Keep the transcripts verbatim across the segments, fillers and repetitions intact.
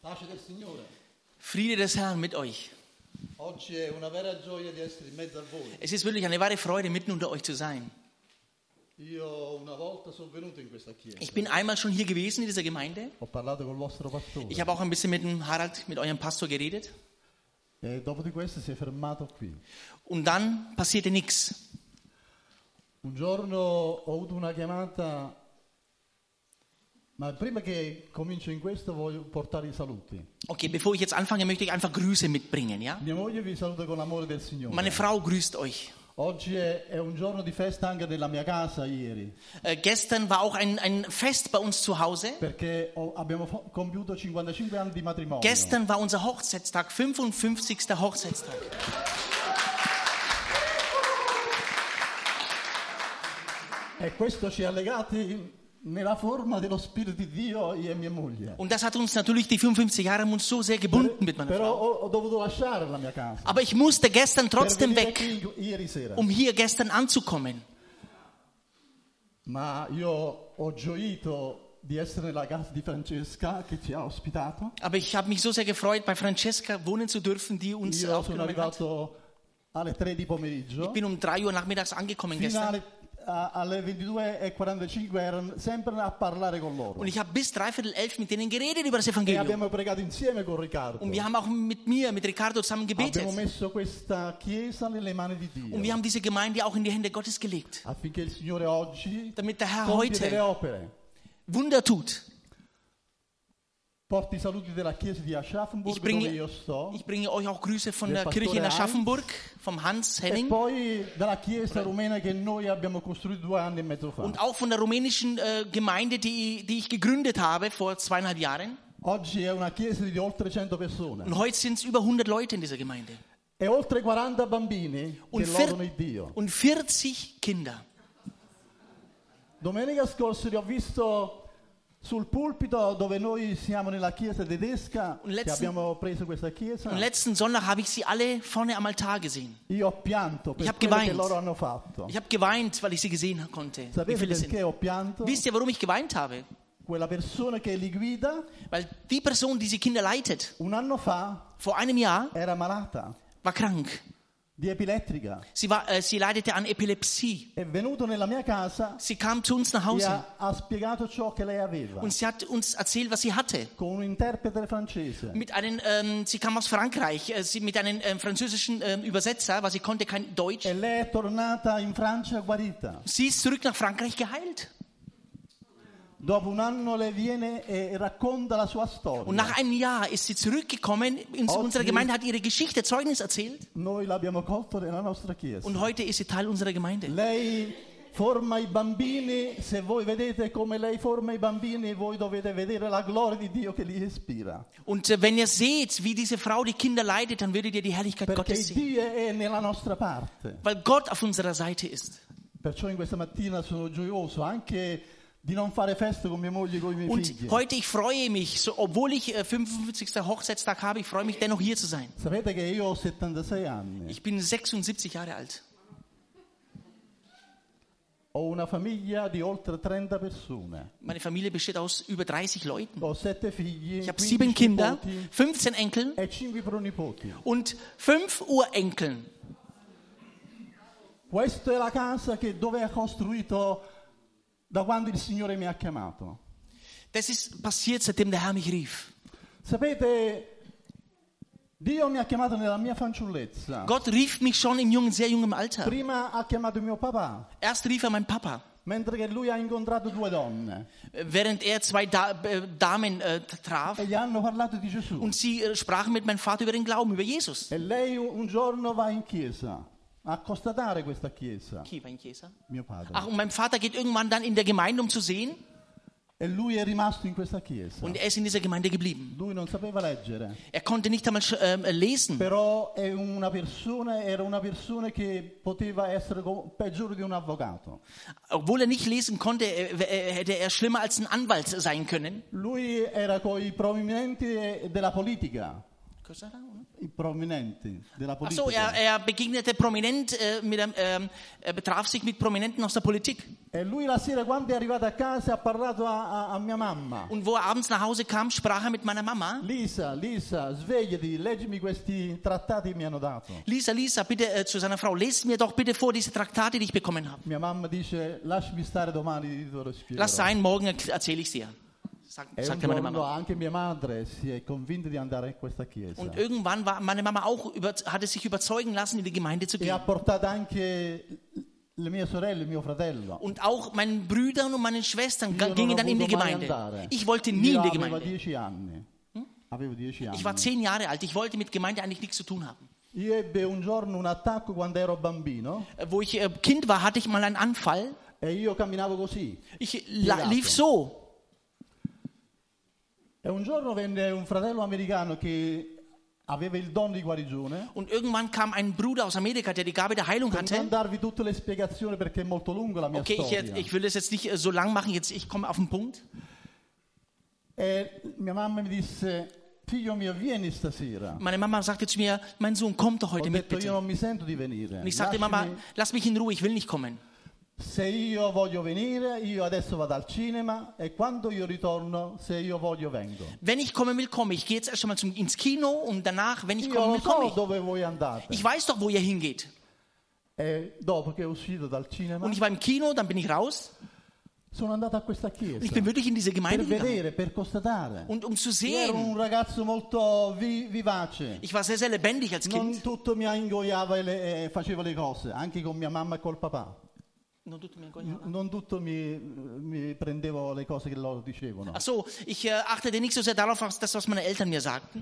Pace del Signore. Friede des Herrn mit euch. Oggi è una vera gioia di essere in mezzo a voi. Es ist wirklich eine wahre Freude, mitten unter euch zu sein. Io una volta sono venuto in questa chiesa. Ich bin einmal schon hier gewesen in dieser Gemeinde. Ho parlato col vostro pastore. Ich habe auch ein bisschen mit dem Harald, mit eurem Pastor geredet. E dopo di questo si è fermato qui. Und dann passierte nichts. Un giorno ho avuto una chiamata, ma prima che comincio in questo voglio portare i saluti. Okay, bevor ich jetzt anfange, möchte ich einfach Grüße mitbringen, ja? Mia moglie vi saluta con l'amore del Signore. Meine Frau grüßt euch. Oggi è, è un giorno di festa anche nella mia casa ieri. Äh, gestern war auch ein, ein Fest bei uns zu Hause. Perché ho, abbiamo fo- compiuto cinquantacinque anni di matrimonio. Gestern war unser Hochzeitstag, fünfundfünfzigster Hochzeitstag. E questo ci ha legati nella forma dello Spirito di Dio, io e mia moglie. Und das hat uns natürlich, die fünfundfünfzig Jahre haben uns so sehr gebunden mit meiner Però Frau. ho, ho dovuto lasciare la mia casa. Aber ich musste gestern trotzdem per weg, venire qui ieri sera. um hier gestern anzukommen. Ma io ho gioito di essere nella casa di Francesca che ci ha ospitato. Aber ich habe mich so sehr gefreut, bei Francesca wohnen zu dürfen, die uns Io sono aufgenommen hat. arrivato alle tre di pomeriggio. Ich bin um drei Uhr nachmittags angekommen Fino gestern. alle, a- alle ventidue e quarantacinque ero sempre a parlare con loro. Und ich habe bis dreiviertel elf mit denen geredet über das E Evangelium. abbiamo pregato insieme con Riccardo. Und wir haben auch mit mir, mit Ricardo zusammen gebetet. Abbiamo messo questa chiesa nelle mani di Dio. Und wir haben diese Gemeinde auch in die Hände Gottes gelegt, Affinché il Signore oggi damit der Herr compie delle heute opere. Wunder tut. Porti i saluti della chiesa di Aschaffenburg Ich dove bringe, io sto. ich bringe euch auch Grüße von Der der Kirche in Pastore Aschaffenburg, vom Hans E Henning. poi dalla chiesa rumena che noi abbiamo costruito due anni e mezzo fa. Und auch von der rumänischen äh, Gemeinde, die, die ich gegründet habe vor zweieinhalb Jahren. Oggi è una chiesa di oltre cento persone. Und heute sind es über hundert Leute in dieser Gemeinde. E oltre quaranta bambini Und, che vier, lodano il Dio. und vierzig Kinder. Domenica scorsa li ho visto sul pulpito dove noi siamo nella chiesa tedesca, Und che letzten- abbiamo preso questa chiesa. Und letzten Sonntag habe ich sie alle vorne am Altar gesehen. Io ho pianto per Ich hab quello che geweint. loro hanno fatto. Ich habe geweint, weil ich sie gesehen konnte. Wie Sapete viele perché sind. ho pianto? Wisst ihr, warum ich geweint habe? Quella persona che li guida Weil die Person, die diese Kinder leitet, un anno fa vor einem Jahr era malata war krank. di epilettrica. Sie, war, äh, sie leidete an Epilepsie. È venuto nella mia casa Sie kam zu uns nach e Hause ha, ha spiegato ciò che lei aveva und sie hat uns erzählt, was sie hatte. con un interprete francese. Mit einem, ähm, sie kam aus Frankreich, äh, sie mit einem ähm, französischen ähm, Übersetzer, weil sie konnte kein Deutsch. E lei è tornata in Francia guarita. Sie ist zurück nach Frankreich geheilt. Dopo un anno lei viene e racconta la sua storia. Und nach einem Jahr ist sie zurückgekommen in Heute- unsere Gemeinde, hat ihre Geschichte, Zeugnis erzählt. Noi l'abbiamo colto nella nostra chiesa. Und heute ist sie Teil unserer Gemeinde. Lei forma i bambini, se voi vedete come lei forma i bambini, voi dovete vedere la gloria di Dio che li ispira. Und äh, wenn ihr seht, wie diese Frau die Kinder leidet, dann würdet ihr die Herrlichkeit Perché Gottes sehen. Dio è nella nostra parte. Weil Gott auf unserer Seite ist. Perciò in questa mattina sono gioioso anche di non fare feste con mia moglie e con i miei Und figli. heute, ich freue mich, so, obwohl ich äh, fünfundfünfzigsten Hochzeitstag habe, ich freue mich dennoch hier zu sein. Sapete che io ho settantasei anni, Ich bin sechsundsiebzig Jahre alt. ho una famiglia di oltre trenta persone, Meine Familie besteht aus über dreißig Leuten. ho sette figli, Ich habe quindici sieben Kinder, nipoti fünfzehn Enkel e cinque pronipoti. und fünf Urenkeln. Questa è la casa che dove ha costruito da quando il Signore mi ha chiamato. Das ist passiert, seitdem der Herr mich rief. Sapete, Dio mi ha chiamato nella mia fanciullezza. Gott rief mich schon in jungen, sehr jungem Alter. Prima ha chiamato mio papà, Erst rief er meinen Papa, mentre che lui ha incontrato due donne während er zwei da äh, Damen äh, traf. e gli hanno parlato di Gesù. Und sie äh, sprachen mit meinem Vater über den Glauben, über Jesus. E lei un un giorno va in chiesa a constatare questa chiesa, Chi war in Chiesa? mio padre. Ach, und mein Vater geht irgendwann dann in der Gemeinde, um zu sehen. E lui è rimasto in questa chiesa. Und er ist in dieser Gemeinde geblieben. Lui non sapeva leggere, Er konnte nicht einmal sch- ähm, lesen. però è una persona, era una persona che poteva essere co- peggiore di un avvocato. Obwohl er nicht lesen konnte, äh, äh, hätte er schlimmer als ein Anwalt sein können. Lui era coi provvedimenti della politica. Cosa da? i prominenti della Ach so, politica. er, er begegnete prominent, äh, mit, einem, ähm, er betraf sich mit Prominenten aus der Politik. E lui la sera, quando è arrivato a casa, ha parlato a, a, a mia mamma. Und wo er abends nach Hause kam, sprach er mit meiner Mama. Lisa, Lisa, svegliati, leggimi questi trattati che mi hanno dato. Lisa, Lisa, bitte äh, zu seiner Frau, lest mir doch bitte vor diese Traktate, die ich bekommen habe. Mia mamma dice, lasciami stare, domani te lo spiegherò. Lass sein, morgen erzähle ich dir. Sagt, E un sagte meine giorno Mama. anche mia madre si è convinta di andare in questa chiesa. Und irgendwann war meine Mama auch über, hatte sich überzeugen lassen, in die Gemeinde zu E ha gehen. portato anche le mie sorelle, mio fratello. Und auch meinen Brüdern und meinen Schwestern Io ga- non gingen ho dann in die voluto mai Gemeinde. andare. Ich wollte nie Io in die avevo Gemeinde. dieci anni. Avevo dieci anni. Ich war zehn Jahre alt. Ich wollte mit Gemeinde eigentlich nichts zu tun haben. Io ebbe un giorno un attacco quando ero bambino Äh, Wo ich äh, Kind war, hatte ich mal einen Anfall. e io camminavo così. Ich la- lief so. E un giorno venne un fratello americano che aveva il dono di guarigione. Und irgendwann kam ein Bruder aus Amerika, der die Gabe der Heilung Per non hatte. darvi tutte le spiegazioni perché è molto lunga la mia Okay, ich, storia. ich will das jetzt nicht äh, so lang machen. Jetzt, ich komme auf den Punkt. E mia mamma mi disse, figlio mio, vieni stasera. Meine Mama sagte zu mir, mein Sohn, komm doch Ho heute mit, detto, io bitte. non mi sento di venire. Und ich sagte, Mama, Lasciami- lass mich in Ruhe, ich will nicht kommen. Se io voglio venire, io adesso vado al cinema e quando io ritorno, se io voglio vengo. Wenn ich kommen will, komme ich. Ich gehe jetzt erst einmal zum, ins Kino und danach, wenn ich Io kommen lo will, komme so ich. dove voi andate. Ich weiß doch, wo ihr hingeht. E dopo che è uscito dal cinema, Und ich war im Kino, dann bin ich raus. sono andato a questa chiesa Und ich bin wirklich in diese per Gemeinde gegangen. vedere, per constatare. Und um zu Io ero sehen, un ragazzo molto vi- vivace. ich war sehr, sehr lebendig als Non Kind. tutto mi ingoiava e, le- e facevo le cose, anche con mia mamma e col papà. Non tutto mi ingoiava. Non tutto mi, mi prendevo le cose che loro dicevano. Ach so, ich äh, achtete nicht so sehr darauf, was das, was meine Eltern mir sagten.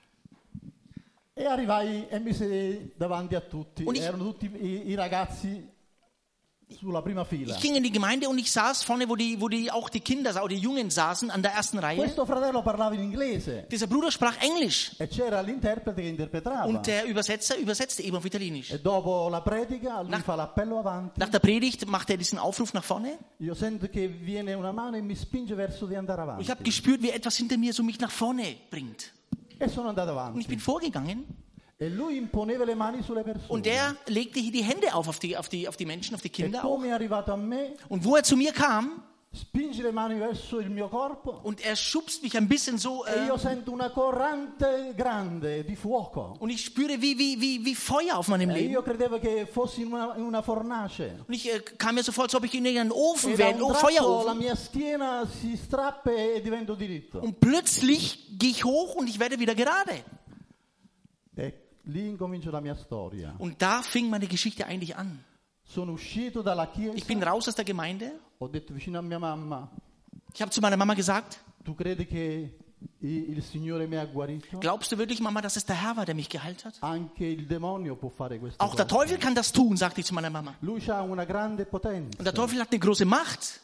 E arrivai e mi sedei davanti a tutti. Und ich- Erano tutti i, i ragazzi sulla prima fila. Ich ging in die Gemeinde und ich saß vorne, wo die, wo die auch die Kinder, auch die Jungen saßen, an der ersten Reihe. Questo fratello parlava in inglese Dieser Bruder sprach Englisch e c'era l'interprete che interpretava. und der Übersetzer übersetzte eben auf Italienisch. E dopo la predica lui Nach- fa l'appello avanti. Nach der Predigt machte er diesen Aufruf nach vorne. Io sento che viene una mano e mi spinge verso di andare Und avanti. ich habe gespürt, wie etwas hinter mir so mich nach vorne bringt. E sono andato Und ich avanti. bin vorgegangen E lui imponeva le mani sulle persone. und er legte hier die Hände auf, auf die, auf die, auf die Menschen, auf die E Kinder auch. come è arrivato a me, Und wo er zu mir kam spinge le mani verso il mio corpo und er schubst mich ein bisschen so e äh, io sento una corrente grande di fuoco. und ich spüre wie, wie, wie, wie Feuer auf meinem E Leben. io credevo che fossi in una, in una fornace. Und ich äh, kam mir so vor, als ob ich in irgendeinen Ofen E da wäre, un oh, tratto la Feuerofen. mia schiena si strappa e divento diritto. Und plötzlich gehe ich hoch und ich werde wieder gerade. E lì incomincia la mia storia. Und da fing meine Geschichte eigentlich an. Sono uscito dalla chiesa, Ich bin raus aus der Gemeinde. ho detto vicino a mia mamma, Ich habe zu meiner Mama gesagt, tu credi che i- il Signore mi ha guarito? glaubst du wirklich, Mama, dass es der Herr war, der mich geheilt hat? Anche il demonio può fare questo. Auch der Teufel kann das tun, sagte ich zu meiner Mama. Lui ha una grande potenza. Und der Teufel hat eine große Macht.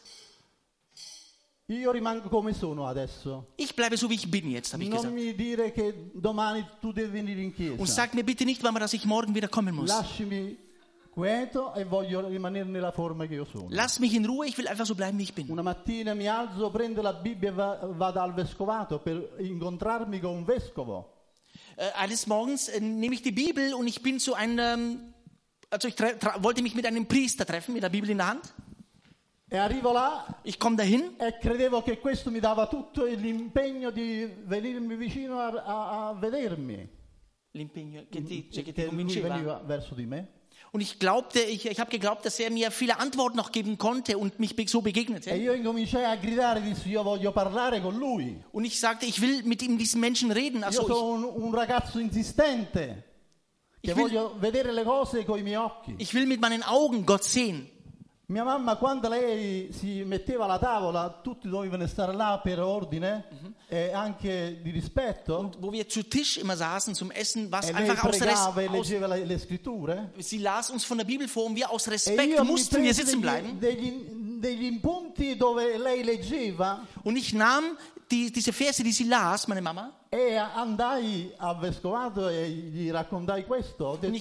Io rimango come sono adesso. Ich bleibe so, wie ich bin jetzt, habe ich Non gesagt. mi dire che domani tu devi venire in Und chiesa. sag mir bitte nicht, Mama, dass ich morgen wieder kommen muss. Lasciami quieto e voglio rimanere nella forma che io sono. Lass mich in Ruhe, ich will einfach so bleiben, wie ich bin. Una mattina mi alzo, prendo la Bibbia e va- vado al vescovato per incontrarmi con un vescovo. Äh, eines Morgens äh, nehme ich die Bibel und ich bin zu einem, also ich tre- tra- wollte mich mit einem Priester treffen, mit der Bibel in der Hand. E arrivo là Ich komme dahin e credevo che questo mi dava tutto l'impegno di venirmi vicino a, a- a vedermi. L'impegno che ti, cioè, che ti Che lui convinceva. veniva verso di me. Und ich glaubte, ich, ich habe geglaubt, dass er mir viele Antworten noch geben konnte und mich be- so E begegnete. io incominciai a gridare, dissi io voglio parlare con lui. Und ich sagte, ich will mit ihm, diesen Menschen reden. Io Also ich, sono un, un ragazzo insistente, che Ich will- voglio vedere le cose con i miei occhi. ich will mit meinen Augen Gott sehen. Mia mamma, quando lei si metteva alla tavola, tutti dovevano stare là per ordine e anche di rispetto. Und wo wir zu Tisch immer saßen zum Essen, was E lei einfach aus, pregava e Res- aus leggeva le, le scritture. Sie las uns von der Bibel vor und wir aus E Respekt io mi mussten wir presi sitzen degli, bleiben. degli, degli impunti dove lei leggeva Und ich nahm die, diese Verse, die sie las, meine Mama, e andai al vescovato e gli raccontai questo. Ho detto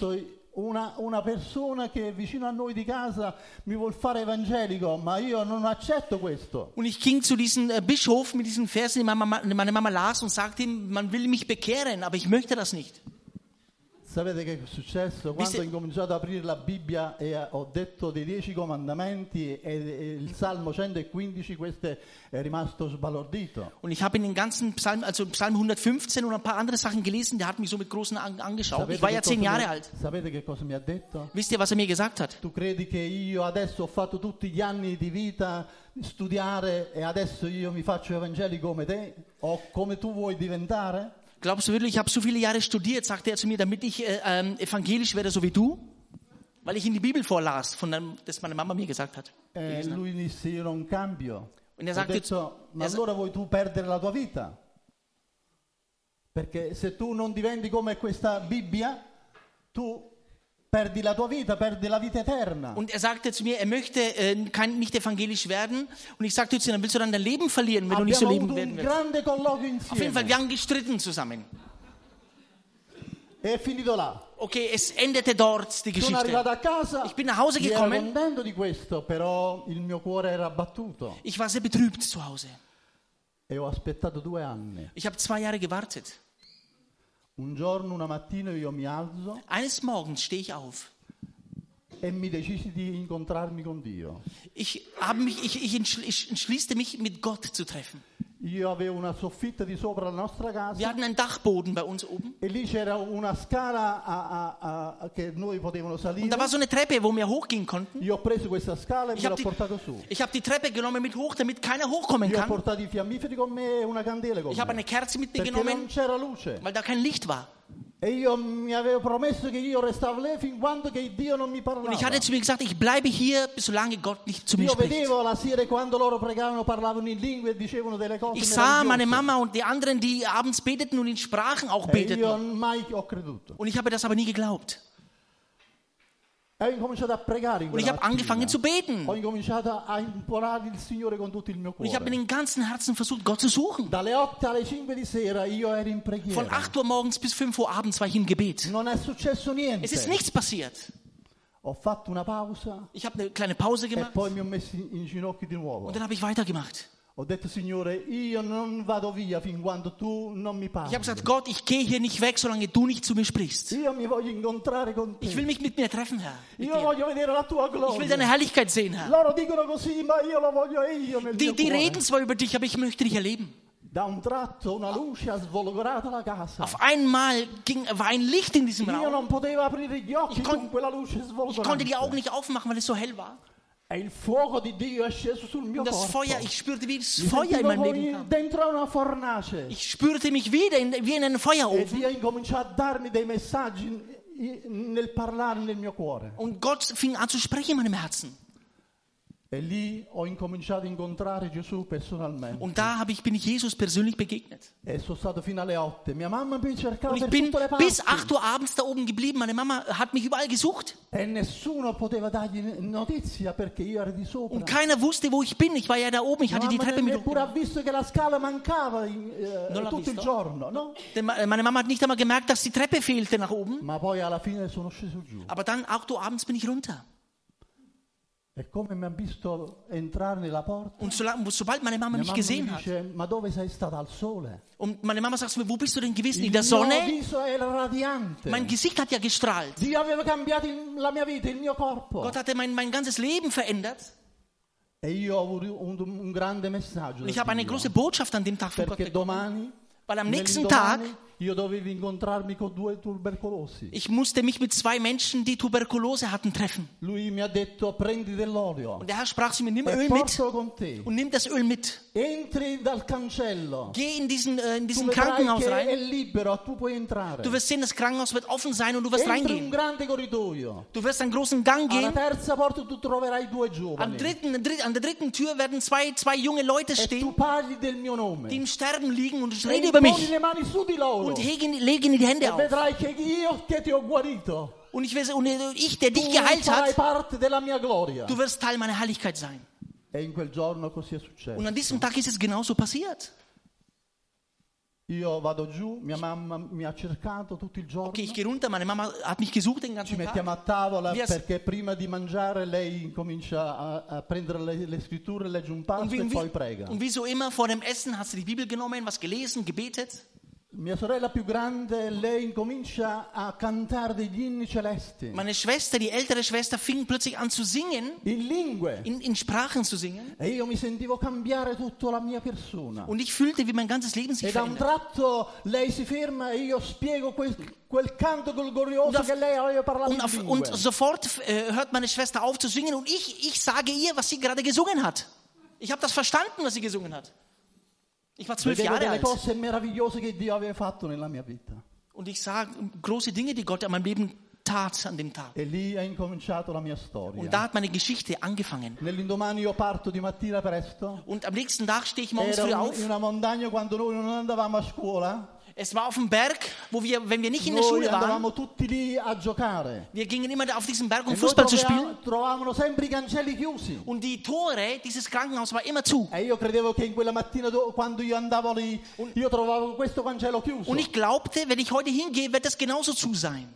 una, una persona che è vicino a noi di casa mi vuol fare evangelico, ma io non accetto questo. Und ich ging zu diesem äh, Bischof mit diesen Versen, die Mama, meine Mama las, und sagte ihm, man will mich bekehren, aber ich möchte das nicht. Sapete che è successo? Quando Viste- ho incominciato ad aprire la Bibbia e eh, ho detto dei dieci comandamenti e, e il Salmo centoquindici, questo è rimasto sbalordito. Und ich habe in den ganzen Psalm, also Psalm hundertfünfzehn und ein paar andere Sachen gelesen, der hat mich so mit großen Augen angeschaut. Ich war ja che zehn cosa Jahre mi- alt. sapete che cosa mi ha detto? Wisst ihr, was er mir gesagt hat? Tu credi che io adesso ho fatto tutti gli anni di vita studiare e adesso io mi faccio evangelico come te o come tu vuoi diventare? Glaubst du wirklich, ich habe so viele Jahre studiert, sagte er zu mir, damit ich äh, ähm, evangelisch werde, so wie du? Weil ich in die Bibel vorlas, von dem, das meine Mama mir gesagt hat. E gelesen hat. lui disse io non cambio. Und er Ho sagte, detto, ma er sa- allora vuoi tu perdere la tua vita? Perché se tu non diventi come questa Bibbia, tu perdi la tua vita, perdi la vita eterna. Und er sagte zu mir, er möchte äh, kein, nicht evangelisch werden. Und ich sagte zu ihm, dann willst du dann dein Leben verlieren, wenn du nicht so Abbiamo leben avuto werden un willst. grande colloquio Auf jeden Fall, insieme. wir haben gestritten zusammen. E è finito là. Okay, es endete dort die Sono arrivato Geschichte. a casa, Ich bin nach Hause io ero gekommen. contento di questo, però il mio cuore era abbattuto. Ich war sehr betrübt zu Hause. E ho aspettato due anni. Ich habe zwei Jahre gewartet. Un giorno, una mattina io mi alzo Eines Morgens stehe ich auf. e mi decisi di incontrarmi con Dio. Ich, habe mich, ich, ich, entschl- ich entschließte mich, mit Gott zu treffen. Io avevo una soffitta di sopra la nostra Wir casa hatten einen Dachboden bei uns oben. e lì c'era una scala a- a- a- che noi potevano salire. Und da war so eine Treppe, wo wir hochgehen konnten. Io ho preso questa scala e Ich me l'ho habe die, portato su. ich hab die Treppe genommen mit hoch, damit keiner hochkommen Io ho kann. portato i fiammiferi con me e una candela con Ich habe me. eine Kerze mit mir Perché non genommen, c'era luce. weil da kein Licht war. E io mi avevo promesso che io restavo lì fin quando che Dio non mi Und parlava. ich hatte zu mir gesagt, ich bleibe hier, solange Gott nicht zu mir Io spricht. vedevo la sera quando loro pregavano, parlavano in lingue e dicevano delle cose Ich sah meine meravigliose. Mama und die anderen, die abends beteten und in Sprachen auch E io beteten. mai ho creduto. Und ich habe das aber nie geglaubt. E ho incominciato a pregare in Und ich quella habe angefangen zu mattina. beten. Ho incominciato a implorare il Signore con tutto il mio Und ich habe cuore. mit dem ganzen Herzen versucht, Gott zu suchen. Dalle otto alle cinque di sera io ero in Von preghiera. acht Uhr morgens bis fünf Uhr abends war ich im Gebet. Non è successo niente. Es ist nichts passiert. Ho fatto una pausa Ich habe eine kleine Pause e gemacht poi mi ho messo in in ginocchio di nuovo. und dann habe ich weitergemacht. Ho detto, Signore, io non vado via fin quando tu non mi Ich parli. habe gesagt, Gott, ich gehe hier nicht weg, solange du nicht zu mir sprichst. Io mi voglio incontrare con te. Ich will mich mit mir treffen, Herr. Mit Io dir. voglio vedere la tua Ich will gloria. deine Herrlichkeit sehen, Herr. Loro dicono così, ma io lo voglio io nel Die, mio die cuore. reden zwar über dich, aber ich möchte dich erleben. Da un tratto una luce ha sfolgorato la casa. Auf einmal ging, war ein Licht in diesem Io Raum. non potevo aprire gli occhi Ich kon- con quella luce Ich konnte die Augen sfolgorante. nicht aufmachen, weil es so hell war. E il fuoco di Dio è sceso sul mio Und das corpo. Feuer, ich spürte, wie das Mi Feuer in sentivo meinem come Leben kam. dentro una fornace. Ich spürte mich wieder in, wie in einem E Feuerofen. Dio incominciò a darmi dei messaggi i- nel parlare nel mio cuore. Und Gott fing an zu sprechen in meinem Herzen. E lì ho incominciato a incontrare Gesù personalmente. Und da habe ich, bin ich Jesus persönlich begegnet. E sono stato fino alle otto. Mia mamma mi cercava Und ich per bin tutte le parti. bis acht Uhr abends da oben geblieben. Meine Mama hat mich überall gesucht. E nessuno poteva dargli notizia perché io ero di sopra. Und keiner wusste, wo ich bin. Ich war ja da oben. Ich Mia hatte die mamma Treppe mit neppure ha hochgenommen. visto che la scala mancava in- eh, Non l'ha tutto il visto? giorno, no? Denn ma- Meine Mama hat nicht einmal gemerkt, dass die Treppe fehlte nach oben. Ma poi alla fine sono sceso giù. Aber dann, acht Uhr abends, bin ich runter. E come mi ha visto entrare nella porta, Und solange, sobald meine Mama mia mich mamma mi gesehen hat, dice, ma dove sei stata al sole? und meine Mama sagt zu mir, wo bist du denn gewesen? In Il der mio Sonne? viso era radiante. Mein Gesicht hat ja gestrahlt. Dio aveva cambiato il- la mia vita, il mio corpo. Gott hatte mein, mein ganzes Leben verändert. E io ho avuto un, un grande messaggio Und da ich habe eine Dio. große Botschaft an dem Tag von Gott Perché bekommen. domani, Weil am nächsten nell'indomani, Tag, io dovevo incontrarmi con due tubercolosi. ich musste mich mit zwei Menschen, die Tuberkulose hatten, treffen. Lui mi ha detto, prendi dell'olio Und der Herr sprach zu mir, nimm e Öl mit portalo con te. und nimm das Öl mit. Entri dal cancello. Geh in diesen, äh, in Tu diesen vedrai Krankenhaus che è rein. libero, tu puoi entrare. Du wirst sehen, das Krankenhaus wird offen sein und du wirst Entri in un reingehen. grande corridoio. Du wirst einen großen Gang Alla gehen. terza porta tu troverai due Am giovani dritten, an der dritten Tür werden zwei, zwei junge Leute e tu stehen, parli del mio nome. die im Sterben liegen und ich E rede über imponi mich le mani su di loro und legen, legen die Hände e auf. vedrai che io che ti ho guarito. Und ich, weiß, und ich, der dich Tu geheilt farai hat, parte della mia gloria. du wirst Teil meiner Herrlichkeit sein. E in quel giorno così è successo. Und an diesem Tag ist es genauso passiert. Io vado giù, mia mamma mi ha cercato tutto il giorno. Okay, ich gehe runter, meine Mama hat mich gesucht den Ci ganzen mettiamo a Tag. tavola Wir- perché prima di mangiare lei comincia a, a prendere le, le scritture, legge un Und passo wie, e und, poi wie, prega. und wie so immer vor dem Essen hast du die Bibel genommen, was gelesen, gebetet. Mia sorella più grande, lei incomincia a cantare degli inni celesti, Meine Schwester, die ältere Schwester, fing plötzlich an zu singen, in lingue. in, in Sprachen zu singen. E io mi sentivo cambiare tutta la mia persona. Und ich fühlte, wie mein ganzes Leben sich E da un verändert. tratto lei si ferma e io spiego quel, quel canto glorioso Und auf- che lei aveva parlato Und, in auf, lingue. und sofort äh, hört meine Schwester auf zu singen und ich, ich sage ihr, was sie gerade gesungen hat. Ich habe das verstanden, was sie gesungen hat. Ich war zwölf Vedevo Jahre delle alt. cose meravigliose che Dio aveva fatto nella mia vita. Und ich sah große Dinge, die Gott in meinem Leben tat an dem Tag. E lì è incominciato la mia Und storia. da hat meine Geschichte angefangen. Nell'indomani io parto di mattina presto. Und am nächsten Tag stehe ich morgens Era früh un- auf. in una montagna quando noi non andavamo a scuola. Es war auf dem Berg, wo wir, wenn wir nicht in der Noi Schule waren, andavamo tutti lì a giocare. wir gingen immer auf diesen Berg, um E noi Fußball zu trovavamo, spielen. trovavamo sempre i cancelli chiusi. Und die Tore dieses Krankenhauses war immer zu. E io credevo che in quella mattina do- quando io andavo lì, io trovavo questo cancello chiuso. Und ich glaubte, wenn ich heute hingehe, wird das genauso zu sein.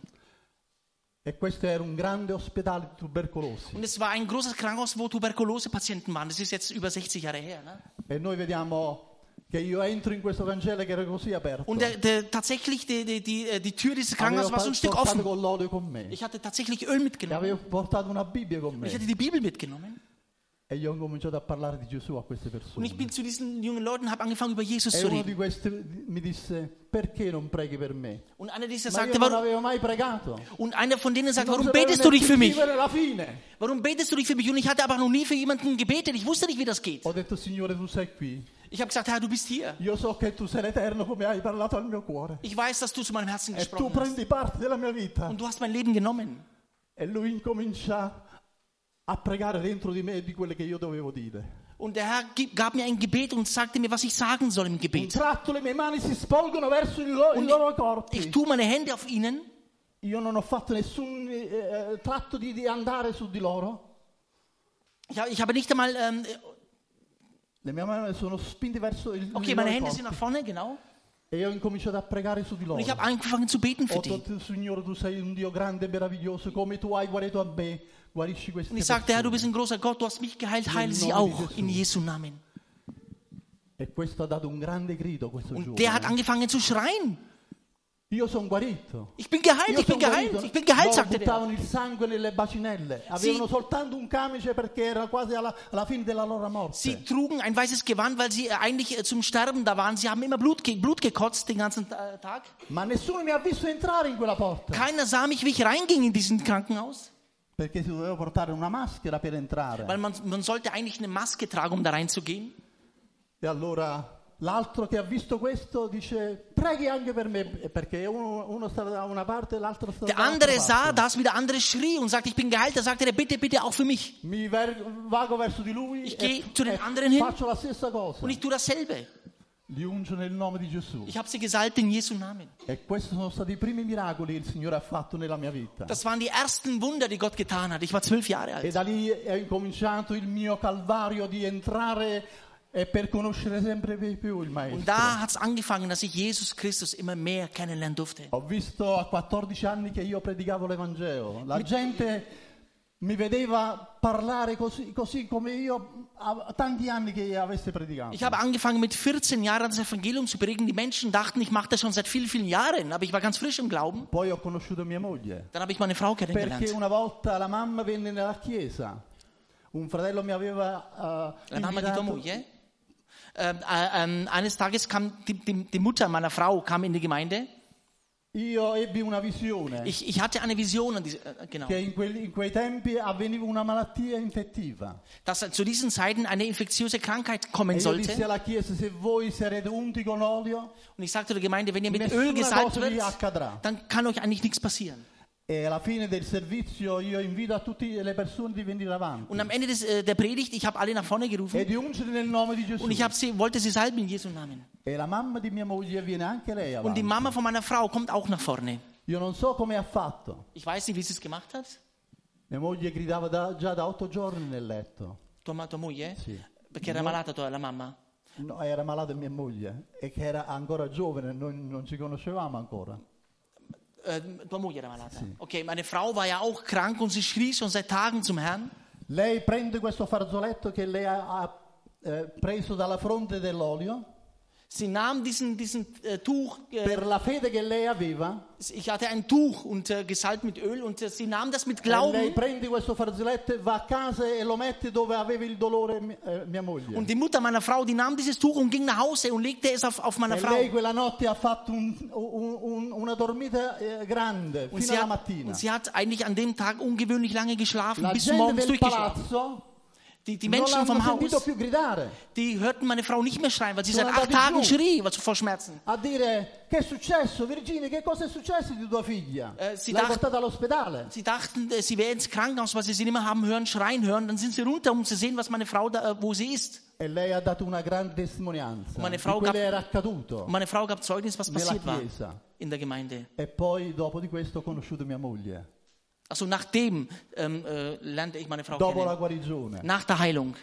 E questo era un grande ospedale di tubercolosi. Und es war ein großes Krankenhaus, wo Tuberkulose-Patienten waren. Das ist jetzt über sechzig Jahre her. Ne? E noi vediamo che io entro in questo cancello che era così aperto. Und der, der, tatsächlich, die, die, die, die Tür dieses Krankenhauses Avevo war so ein Stück portato offen. con l'olio con me. Ich hatte tatsächlich Öl E mitgenommen. avevo portato una Bibbia con Ich hatte me. die Bibel mitgenommen. E io ho cominciato a parlare di Gesù a queste Und persone. ich bin zu diesen jungen Leuten und habe angefangen, über Jesus E zu uno reden. di questi mi disse: perché non preghi per me? Und einer dieser Ma io sagte, non warum, avevo mai pregato. und einer von denen sagt, Non warum sapevo betest du dich für neanche mich? vivere la fine. Warum betest du dich für mich? Und ich hatte aber noch nie für jemanden gebetet. Ich wusste nicht, wie das geht. Ho detto: Signore, tu sei qui. Ich habe gesagt, Herr, du bist hier. Io so che tu sei l'Eterno come hai parlato al mio cuore. Ich weiß, dass du zu meinem Herzen E tu gesprochen hast. prendi parte della mia vita. Und du hast mein Leben genommen. E lui incomincia a pregare dentro di me di quelle che io dovevo dire. Und der Herr gib- gab mir ein Gebet und sagte mir, was ich sagen soll im Un Gebet. tratto le mie mani si spolgono verso il lo- i Und loro ich corpi. tue meine Hände auf ihnen. Io non ho fatto nessun eh, eh, tratto di, di andare su di loro. Ich habe, ich habe nicht einmal, ähm, Le mie mani sono spinte verso il, okay, i meine loro Hände sind corpi. nach vorne, genau. E io ho incominciato a pregare su di Und loro. ich habe angefangen zu beten für Ho die. detto: Signore, tu sei un Dio grande e meraviglioso, come tu hai guarito a me, guarisci queste Und ich sagte, Herr, du bist persone. ein großer Gott, du hast mich geheilt, heile sie Nome di auch Gesù. in Jesu Namen. E questo ha dato un grande grido, questo Und der hat giovane. angefangen zu schreien. Io sono guarito. Ich bin geheilt, Io ich bin sono geheilt, guarito. ich bin geheilt, Loro sagte der. buttavano il sangue nelle bacinelle. Avevano soltanto un camice perché era quasi alla, alla fine della loro morte. Sie trugen ein weißes Gewand, weil sie äh, eigentlich äh, zum Sterben da waren. Sie haben immer Blut, ge Blut gekotzt den ganzen äh, Tag. Ma nessuno mi ha visto entrare in quella porta. Keiner sah mich, wie ich reinging in diesen Krankenhaus. Perché si doveva portare una maschera per entrare. Weil man, man sollte eigentlich eine Maske tragen, um da reinzugehen. E allora l'altro che ha visto questo dice: preghi anche per me, perché uno, uno stava da una parte e l'altro stava Der dall'altra andere sah parte. das, wie der andere schrie und sagte, ich bin geheilt. Da sagte er, bitte, bitte auch für mich. Mi ver- vago verso di lui Ich e, gehe zu den e anderen hin. faccio la stessa cosa. Und ich tue dasselbe. Li unge nel nome di Gesù. Ich habe sie gesalbt in Jesu Namen. E questi sono stati i primi miracoli che il Signore ha fatto nella mia vita. Das waren die ersten Wunder, die Gott getan hat. Ich war zwölf Jahre E alt. da lì è incominciato il mio calvario di entrare e per conoscere sempre di più il Und Maestro. da hat es angefangen, dass ich Jesus Christus immer mehr kennenlernen durfte. Ho visto a quattordici anni che io predicavo l'Evangelo. La gente mi vedeva parlare così, così come io a tanti anni che avesse predicato. Ich habe angefangen mit vierzehn Jahren das Evangelium zu predigen. Die Menschen dachten, ich mache das schon seit vielen, vielen Jahren. Aber ich war ganz frisch im Glauben. Poi ho conosciuto mia moglie. Dann habe ich meine Frau Perché kennengelernt. una volta la mamma venne nella chiesa. Un fratello mi aveva uh, La Mama di tua invitato. moglie. Ähm, äh, ähm, eines Tages kam die, die, die Mutter meiner Frau kam in die Gemeinde. Io ebbi una visione Ich, ich hatte eine Vision, an diese, äh, genau, che in, quelli- in quei tempi avveniva una malattia infettiva. dass zu diesen Zeiten eine infektiöse Krankheit kommen E io dissi sollte. alla chiesa: se voi sarete unti con olio, Und ich sagte der Gemeinde, wenn ihr mit nessuna Öl gesalbt cosa vi wird, accadrà. dann kann euch eigentlich nichts passieren. E alla fine del servizio io invito a tutte le persone di venire avanti Und am Ende des, äh, der Predigt, ich habe alle nach vorne e gerufen di ungere nel nome di Gesù. und ich habe sie, wollte sie salben in Jesu Namen. E la mamma di mia moglie viene anche lei Und avanti. die Mama von meiner Frau kommt auch nach vorne. Io non so come ha fatto. Ich weiß nicht, wie sie es gemacht hat. Mia moglie gridava da- già da otto giorni nel letto. Tua, ma- tua moglie? Sì. Perché era No. malata tua, la mamma. no, era malata mia moglie e che era ancora giovane, noi non ci conoscevamo ancora. Äh, tua moglie era malata. Sì. Okay, meine Frau war ja auch krank und sie schrie schon seit Tagen zum Herrn. Lei prende questo fazzoletto che lei ha, ha eh, preso dalla fronte dell'olio. Sie nahm diesen, diesen äh, Tuch, äh, Per la fede che lei aveva, ich hatte ein Tuch und äh, gesalbt mit Öl und äh, sie nahm das mit e lei Glauben. prende questo fazzoletto e va a casa e lo mette dove aveva il dolore mi- eh, mia moglie. Und die Mutter meiner Frau, die nahm dieses Tuch und ging nach Hause und legte es auf, auf meine E Frau. lei quella notte ha fatto un- un- un- una dormita eh, grande Und fino sie, alla hat, mattina. und sie hat eigentlich an dem Tag ungewöhnlich lange geschlafen, La bis gente morgens del durchgeschlafen. palazzo Die, die non Menschen l'hanno vom sentito Haus, più gridare, die hörten meine Frau nicht mehr schreien, weil sie seit Sono acht andati Tagen giù. schrie, weil vor Schmerzen. a dire: che è successo Virginia, che cosa è successo di tua figlia? Eh, si L'hai dacht- portata all'ospedale. Sie dachten, äh, sie wäre ins Krankenhaus, weil sie sie nicht mehr haben hören, schreien hören. Dann sind sie runter, um zu sehen, was meine Frau da, äh, wo sie ist. E lei ha dato una grande testimonianza Meine di Frau quello gab- che era accaduto Und meine Frau gab Zeugnis, was nella passiert war chiesa. in der Gemeinde. E poi dopo di questo ho conosciuto mia moglie, Also nachdem ähm, äh, lernte ich meine Frau dopo la kennen. guarigione. Nach der Heilung.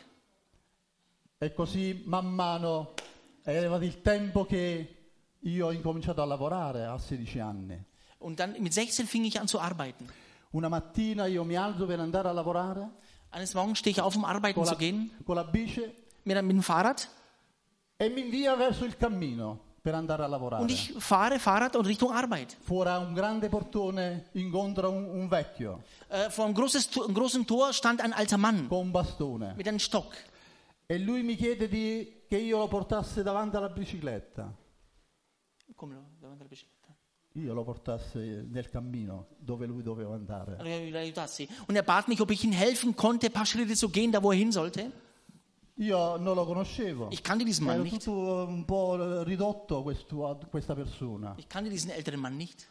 E così man mano è arrivato il tempo che io ho incominciato a lavorare a sedici anni. Und dann mit sechzehn fing ich an zu arbeiten. Una mattina io mi alzo per andare a lavorare Eines Morgens stehe ich auf, um arbeiten con zu la, gehen, con la bici mit, mit dem Fahrrad. e mi invia verso il cammino per andare a lavorare. Und ich fahre Fahrrad und Richtung Arbeit. Fuori a un grande portone incontro un, un vecchio Äh, vor einem, großes, Tor- einem großen Tor stand ein alter Mann con un bastone mit einem Stock. e lui mi chiede di, che io lo portassi davanti alla bicicletta. Come lo- davanti alla bicicletta? Io lo portassi nel cammino dove lui doveva andare. Allora, io gli aiutassi. Und er bat mich, ob ich ihm helfen konnte, ein paar Schritte zu gehen, da wo er hin sollte. Io non lo conoscevo. Ich kannte diesen Mann Era nicht. tutto un po' ridotto questo- questa persona. Ich kannte diesen älteren Mann nicht.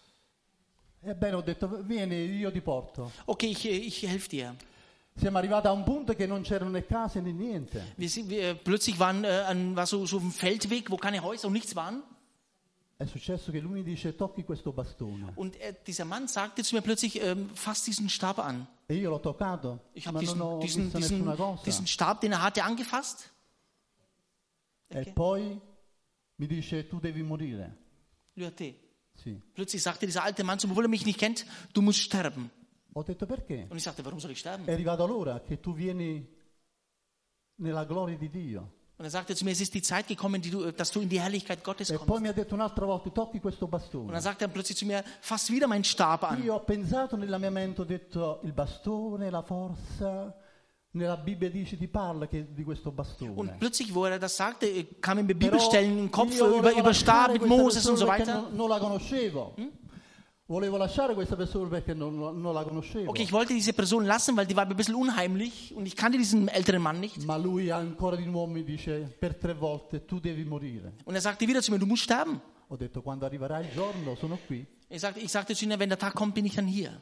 Ebbene ho detto: vieni, io ti porto. Okay, ich, ich helfe dir. Siamo arrivati a un punto che non c'erano né case né niente. Wir sind, wir, plötzlich waren, äh, ein, war so, so ein Feldweg, wo keine Häuser und nichts waren. È successo che lui mi dice: tocchi questo bastone. Und er, dieser Mann sagte zu mir plötzlich, ähm, fass diesen Stab an. E io l'ho toccato, Ich ma habe non ho diesen, diesen, visto diesen, nessuna cosa. diesen Stab, den er hatte, angefasst. E Okay. poi mi dice: tu devi morire. Lui a te. Sì. Plötzlich sagte dieser alte Mann zu mir, obwohl er mich nicht kennt, du musst sterben. Ho detto: perché? Und ich sagte, warum soll ich sterben? È arrivata l'ora che tu vieni nella gloria di Dio. Und er sagte zu mir, es ist die Zeit gekommen, die du, dass du in die Herrlichkeit Gottes E poi kommst. mi ha detto un'altra volta: tocchi questo Und bastone. dann sagte er plötzlich zu mir, fass wieder meinen Stab an. Io ho pensato nella mia mente, ho detto: il bastone, la forza. Nella Bibbia dice, ti parla che di questo bastone. Und plötzlich, wo er das sagte, kamen mir Però Bibelstellen in den Kopf io über, volevo über Stab lasciare mit questa Moses und so persona perché weiter. Non, non la conoscevo. Volevo lasciare questa persona perché non, non la conoscevo. Okay, ich wollte diese Person lassen, weil die war mir ein bisschen unheimlich und ich kannte diesen älteren Mann nicht. Ma lui ancora di nuovo mi dice per tre volte: tu devi morire. Und er sagte wieder zu mir, du musst sterben. Ho detto: quando arriverà il giorno sono qui. Ich sagte, ich sagte zu ihm, wenn der Tag kommt, bin ich dann hier.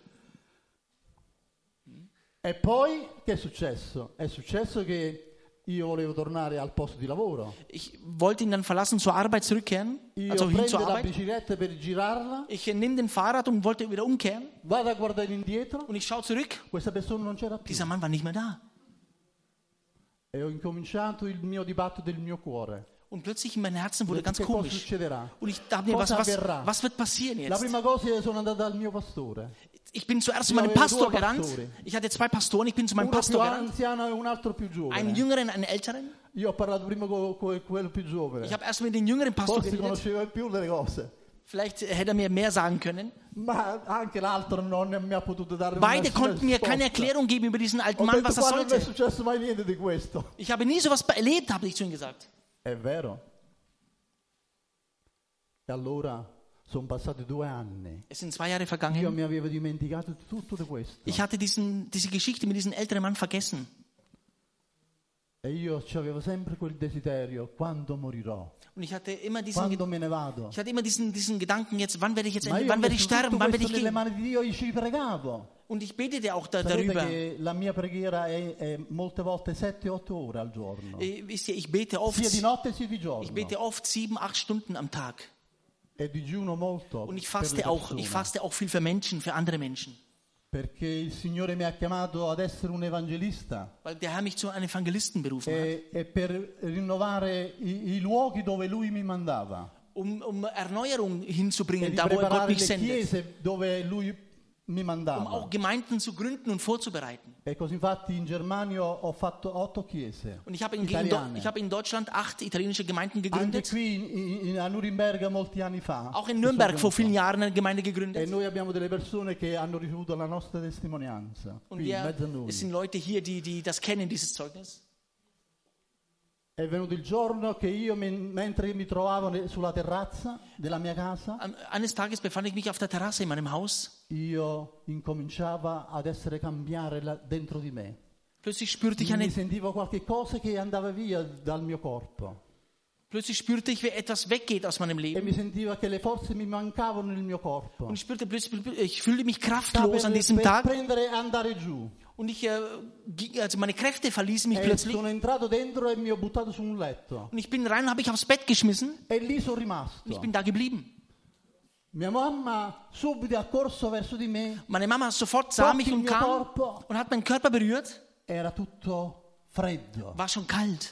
E poi che è successo? È successo che io volevo tornare al posto di lavoro. Ich wollte ihn dann verlassen, zur Arbeit zurückkehren, Io also hin prendo zur la Arbeit. bicicletta per girarla, Ich nehme den Fahrrad und wollte wieder umkehren vado a guardare indietro, und ich schaue zurück. questa persona non c'era più. Dieser Mann war nicht mehr da. E ho incominciato il mio dibattito del mio cuore. Und plötzlich in meinem Herzen Ho wurde detto: ganz che cosa komisch. succederà? Und ich dachte mir, was, Cosa was, avverrà? was wird passieren La jetzt? prima cosa è sono andato dal mio pastore. Ich bin zuerst zu Io meinem avevo Pastor due gerannt. pastori. Ich hatte zwei Pastoren, ich bin zu meinem Uno più Pastor gerannt. anziano e un altro più Einen giovane. jüngeren, einen älteren. Io ho parlato prima con, con quello più Ich giovane. habe erst mit dem jüngeren Pastor Forse geredet. conosceva più delle cose. Vielleicht hätte er mir mehr sagen können. Ma anche l'altro non mi ha potuto dare Beide una konnten mir keine risposta. Erklärung geben über diesen alten Ho Mann, detto: was er qua non è sollte. successo mai niente di questo. Ich habe nie sowas erlebt, habe ich zu ihm gesagt. È vero. E allora sono passati due anni. Es sind zwei Jahre Io vergangen. mi avevo dimenticato di tutto di questo. Ich hatte diesen, diese Geschichte mit diesem älteren Mann vergessen. E io avevo sempre quel desiderio: quando morirò? Und ich hatte immer diesen, Quando Ge- me ne vado? ich hatte immer diesen, diesen Gedanken jetzt, wann werde ich jetzt Ma endlich, io wann werde ich messo tutto sterben, wann werde ich questo nelle gehen? mani di Dio, io ci pregavo. Und ich betete auch da, Sapete darüber. che la mia preghiera è, è molte volte sette otto ore al giorno. Äh, Wisst ihr, ich bete oft, Sia di notte sia di ich giorno. bete oft sieben, acht Stunden am Tag. E digiuno molto Und ich per le faste auch, persone. ich faste auch viel für Menschen, für andere Menschen. Perché il Signore mi ha chiamato ad essere un evangelista weil der Herr mich zu einem Evangelisten berufen hat, e, e per rinnovare i, i luoghi dove Lui mi mandava um, um Erneuerung e hinzubringen, di da wo er Gott preparare mich le sendet, chiese dove Lui mi um mandava. auch Gemeinden zu gründen und vorzubereiten. E così infatti in Germania ho fatto otto chiese Und ich habe in, in, italiane. ich habe in Deutschland acht italienische Gemeinden Anche gegründet, qui in, in, a Nürnberg molti anni fa. auch in Nürnberg vor vielen Jahren eine Gemeinde E gegründet. noi abbiamo delle persone che hanno ricevuto la nostra testimonianza. Und Qui in wir, mezzo a noi. es sind Leute hier, die, die das kennen, dieses Zeugnis. È venuto il giorno che io, mi- mentre mi trovavo ne- sulla terrazza della mia casa, Am- Eines Tages befand ich mich auf der Terrasse in meinem Haus. io incominciava ad essere cambiare la- dentro di me. Plötzlich spürte ich Mi eine, sentivo qualche cosa che andava via dal mio corpo plötzlich spürte ich, wie etwas weggeht aus meinem e Leben. mi sentivo che le forze mi mancavano nel mio corpo. Und ich spürte plötzlich, ich fühlte mich Stava kraftlos an per, diesem per Tag. prendere e andare giù. Und ich, äh, ging- also meine Kräfte verließen mich E plötzlich. sono entrato dentro e mi ho buttato su un letto. Und ich bin rein und habe mich aufs Bett geschmissen. E lì sono Und ich rimasto. bin da geblieben. Mia mamma subito ha corso verso di me. Meine Mama sofort sah mich Tocchi il und mio kam corpo. und hat meinen Körper berührt. Era tutto freddo War schon kalt.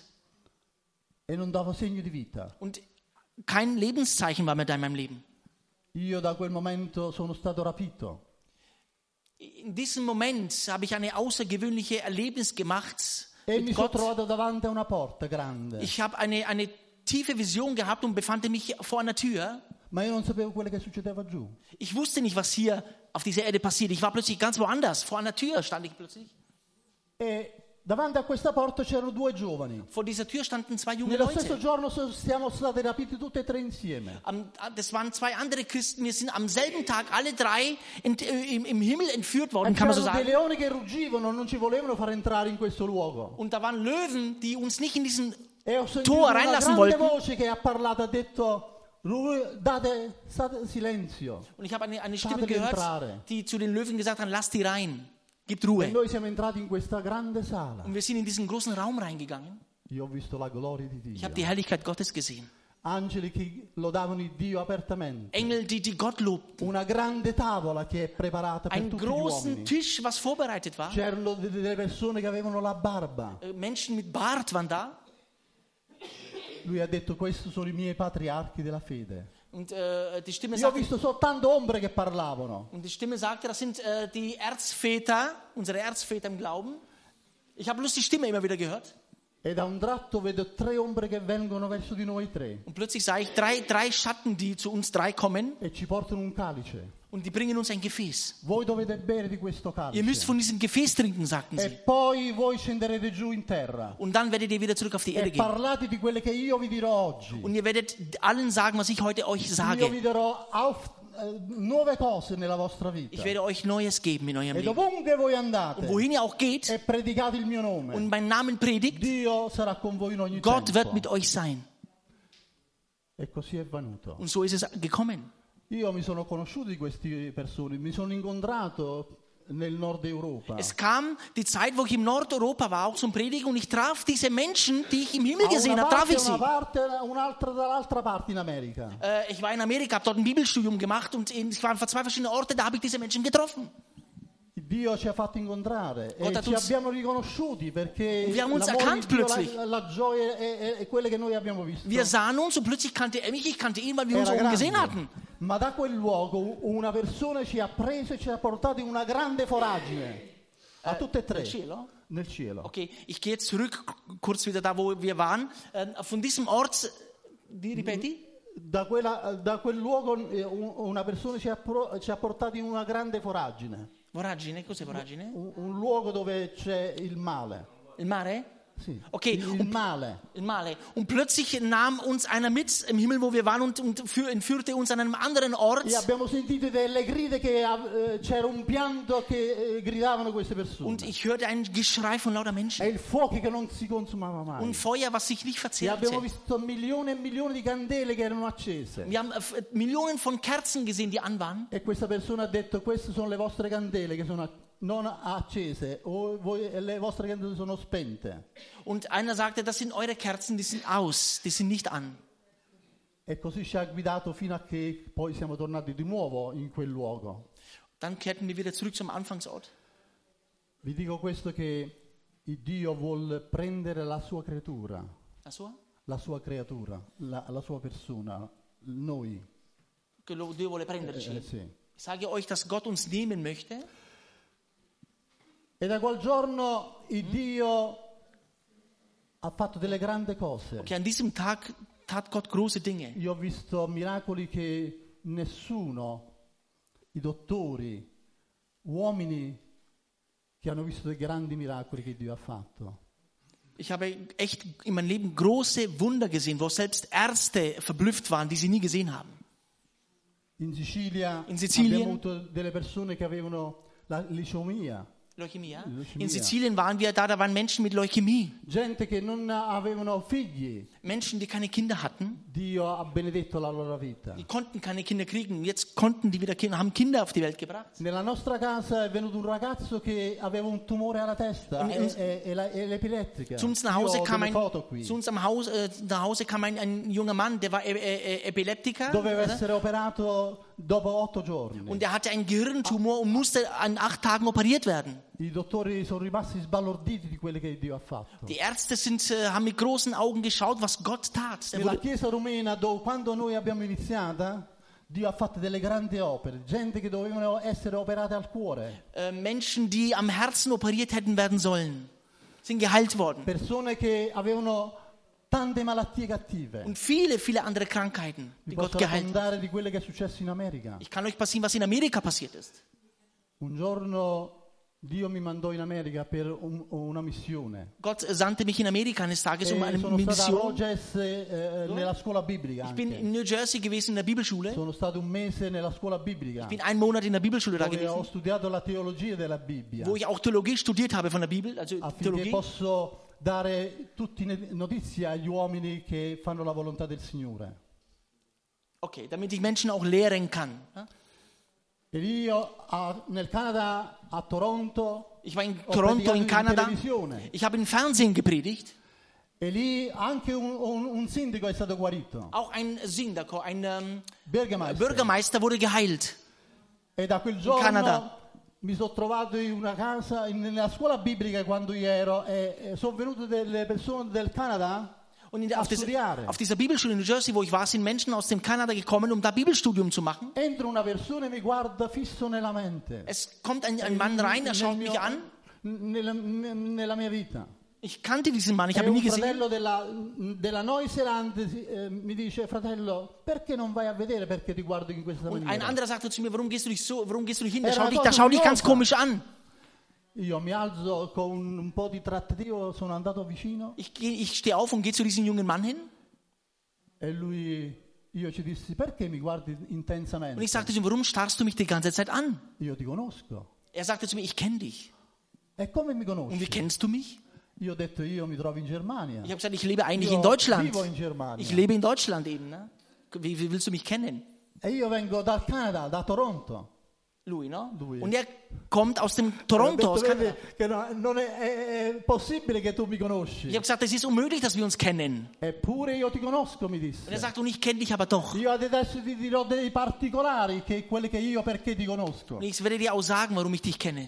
e non davo segno di vita. Und kein Lebenszeichen war mehr da in meinem Leben. Io da quel momento sono stato rapito. In diesem Moment habe ich eine außergewöhnliche Erlebnis gemacht E mi mit sono Gott. trovato davanti a una porta grande. Ich habe eine, eine tiefe Vision gehabt und befand mich vor einer Tür. Ma io non sapevo quello che succedeva giù. Ich wusste nicht, was hier auf dieser Erde passiert. Ich war plötzlich ganz woanders. Vor einer Tür stand ich plötzlich. E davanti a questa porta c'erano due giovani. Vor dieser Tür standen zwei junge Nello stesso Leute. giorno so- siamo stati rapiti tutti e tre insieme. Am, das waren zwei andere Christen. Wir sind am selben Tag alle drei in, äh, im, im Himmel entführt E worden, kann man so c'erano dei sagen. leoni che ruggivano, non ci volevano far entrare in questo luogo. Und da waren Löwen, die uns nicht in diesen E ho sentito Tor una reinlassen grande wollten. voce che ha parlato, ha detto, "Ru- date, state silenzio. Und ich habe eine, eine Stimme Fateli gehört, entrare. die zu den Löwen gesagt hat, lasst die rein, gebt E Ruhe. noi siamo entrati in questa grande sala. Und wir sind in diesen großen Raum reingegangen. Io ho visto la gloria di Ich habe Dio. die Herrlichkeit Gottes gesehen. Angeli che lodavano il Dio apertamente. Engel, die, die Gott lobten. Una grande tavola che è preparata per Einen tutti gli großen uomini. Tisch, was vorbereitet war. C'erano de- delle persone che avevano la barba. Äh, Menschen mit Bart waren da. Lui ha detto, questi sono i miei patriarchi della fede. Und äh, die Stimme Io ho sagte, visto soltanto ombre che parlavano. und die Stimme sagte, das sind äh, die Erzväter, unsere Erzväter im Glauben. Ich habe bloß die Stimme immer wieder gehört. E da un tratto vedo tre ombre che vengono verso di noi tre Und plötzlich sah ich drei, drei Schatten, die zu uns drei kommen. e ci portano un calice. Und die bringen uns ein Gefäß. Voi dovete bere di questo Ihr müsst calice. von diesem Gefäß trinken, sagten E sie. poi voi scenderete giù in terra. Und dann werdet ihr wieder zurück auf die Erde E gehen. parlate di quelle che io vi dirò oggi. Und ihr werdet allen sagen, was ich heute euch Io vi sage. darò auf- eh, nuove cose nella vostra vita. Ich werde euch Neues geben in eurem E Leben. dovunque voi andate Und wohin ihr auch geht e predicate il mio und nome, meinen Namen predigt, Dio sarà con voi in ogni Gott wird tempo. mit euch sein. E così è venuto. Und so ist es gekommen. Io mi sono conosciuto di queste persone, mi sono incontrato nel nord Europa. Es kam die Zeit, wo ich in Nordeuropa war, auch zum Predigen, und ich traf diese Menschen, die ich im Himmel A gesehen una habe, traf parte, ich una sie. parte, un'altra dall'altra parte in America. Äh, ich war in Amerika, habe dort ein Bibelstudium gemacht und in, ich war an zwei verschiedenen Orten, da habe ich diese Menschen getroffen. Dio ci ha fatto incontrare Gott e hat ci uns- abbiamo riconosciuti perché Wir haben uns l'amore erkannt di Dio, plötzlich. la, la gioia è, è, è quelle che noi abbiamo visto. Wir sahen uns und plötzlich kannte er mich, ich kannte ihn, weil wir uns Era oben gesehen grande. hatten. Ma da quel luogo una persona ci ha preso e ci ha portato in una grande foragine. A tutte e tre. nel cielo? Nel cielo. Okay, ich gehe jetzt zurück, kurz wieder da, wo wir waren. Äh, von diesem Ort, die ripeti? Da, quella- da quel luogo eh, un- una persona ci ha, pro- ci ha portato in una grande foragine. Voragine, cos'è voragine? Un, un luogo dove c'è il male. Il mare? Sì. Okay, Il, il und, male. il male. Und plötzlich nahm uns einer mit im Himmel, wo wir waren, und, und für, entführte uns an einem anderen Ort. E abbiamo sentito delle grida che eh, c'era un pianto che eh, gridavano queste persone. Und ich hörte ein Geschrei von lauter E Menschen. il fuoco che non si consumava mai. Und Feuer, was sich nicht E abbiamo verzehrte. visto milioni e milioni di candele che erano accese. Wir haben äh, f- Millionen von Kerzen gesehen, die an waren. E questa persona ha detto: queste sono le vostre candele che sono a- non accese, o voi, le vostre candele sono spente. Und einer sagte, das sind eure Kerzen, die sind aus, die sind nicht an. E così ci ha guidato fino a che poi siamo tornati di nuovo in quel luogo. Dann kehrten wir wieder zurück zum Anfangsort. Vi dico questo che il Dio vuol prendere la sua creatura, Ach so? la sua creatura, la, la sua persona, noi. Che lo- Dio vuole prenderci. Eh, sì. Ich sage euch, dass Gott uns nehmen möchte. E da quel giorno il Dio ha fatto delle grandi cose. Okay, an diesem Tag tat Gott große Dinge. Io ho visto miracoli che nessuno, i dottori, uomini che hanno visto dei grandi miracoli che Dio ha fatto. Ich habe echt in meinem Leben große Wunder gesehen, wo selbst Ärzte verblüfft waren, die sie nie gesehen haben. In Sicilia In Sizilien? abbiamo avuto delle persone che avevano la leucemia, Leukämie, ja? Leukämie. In Sizilien waren wir da, da waren Menschen mit Leukämie. gente che non avevano figli. Menschen, die keine Kinder hatten. Dio ha benedetto la loro vita. Die konnten keine Kinder kriegen. Jetzt konnten die wieder Kinder, haben Kinder auf die Welt gebracht. Nella nostra casa è venuto un ragazzo che aveva un tumore alla testa Und in- e, e, e la- e l'epilettica. Zu uns nach Io Hause ho kam delle ein, foto qui. zu uns am Haus, äh, nach Hause kam ein, ein junger Mann, der war e- e- e- Epileptiker. Doveva oder? essere operato dopo otto giorni. Und er hatte einen Gehirntumor und musste an acht Tagen operiert werden. I dottori sono rimasti sbalorditi di quello che Dio ha fatto. Die Ärzte sind, äh, haben mit großen Augen geschaut, was Gott tat. Er Nella wurde, Chiesa rumena, dove, quando noi abbiamo iniziata, Dio ha fatto delle grandi opere, gente che dovevano essere operate al cuore, äh, Menschen, die am Herzen operiert hätten werden sollen, sind geheilt worden. persone che avevano tante malattie cattive. Und viele, viele andere Krankheiten, Vi die Gott posso geheilt hat. raccontare di quello che è successo in America. Ich kann euch passieren, was in Amerika passiert ist. Un giorno Dio mi mandò in America per un- una missione. Gott sandte mich in Amerika eines Tages um E eine sono stato a Mission. Rogers eh, nella scuola biblica Ich bin anche. in New Jersey gewesen in der Bibelschule. Sono stato un mese nella scuola biblica Ich bin einen Monat in der Bibelschule da dove ho gewesen, studiato la teologia della Bibbia wo ich auch Theologie studiert habe von der Bibel, also affinché Theologie, posso dare tutte le notizie agli uomini che fanno la volontà del Signore. okay, damit ich Menschen auch lehren kann. ja? E io a- nel Canada, a Toronto, Ich war in ho Toronto, predicato in Kanada. televisione Ich habe im Fernsehen gepredigt. e lì anche un, un- un sindaco è stato guarito, Auch ein Sindaco, ein ähm, Bürgermeister. Bürgermeister wurde geheilt. E da quel giorno Canada. mi sono trovato in una casa, in- nella scuola biblica quando io ero, e, e sono venute delle persone del Canada Und in der, a auf, dieser, studiare. auf dieser Bibelschule in New Jersey, wo ich war, sind Menschen aus dem Kanada gekommen, um da Bibelstudium zu machen. Entra una persona e mi guarda fisso nella mente. Es kommt ein, ein Mann rein, er Nel schaut mio- mich an. Nella, nella mia vita. Ich kannte diesen Mann, ich E habe ihn un nie gesehen. fratello della, della Neuseeland si- eh, mi dice: fratello, perché non vai a vedere perché ti guardo in questa Und ein maniera? anderer sagte zu mir, warum gehst du dich so, warum gehst du nicht hin? Der Era schaut dich, una der cosa schaut dich ganz curiosa. komisch an. Io mi alzo con un po' di trattativo, sono andato vicino Ich, geh- ich stehe auf und gehe zu diesem jungen Mann hin. e lui, io ci dissi: perché mi guardi Und intensamente? ich sagte zu ihm, warum starrst du mich die ganze Zeit an? Io ti conosco. Er sagte zu mir, ich kenne dich. E come mi Und wie conosci? kennst du mich? Io ho detto: io mi trovo in Germania. Ich habe gesagt, ich lebe eigentlich Io in Deutschland. vivo in Germania. Ich lebe in Deutschland eben. Ne? Wie, wie willst du mich kennen? E io vengo dal Canada, da Toronto. Lui, no? Lui. Und er kommt aus dem Ho Toronto, detto: aus vedi Kanada. che no- non è, è- è possibile che tu mi conosci. Ich habe gesagt, es ist unmöglich, dass wir uns kennen. Eppure io ti conosco, mi Und er disse. sagt, und ich kenne dich aber doch. Io adesso ti dirò dei particolari, che quelli che io perché ti conosco. Und ich werde dir auch sagen, warum ich dich kenne.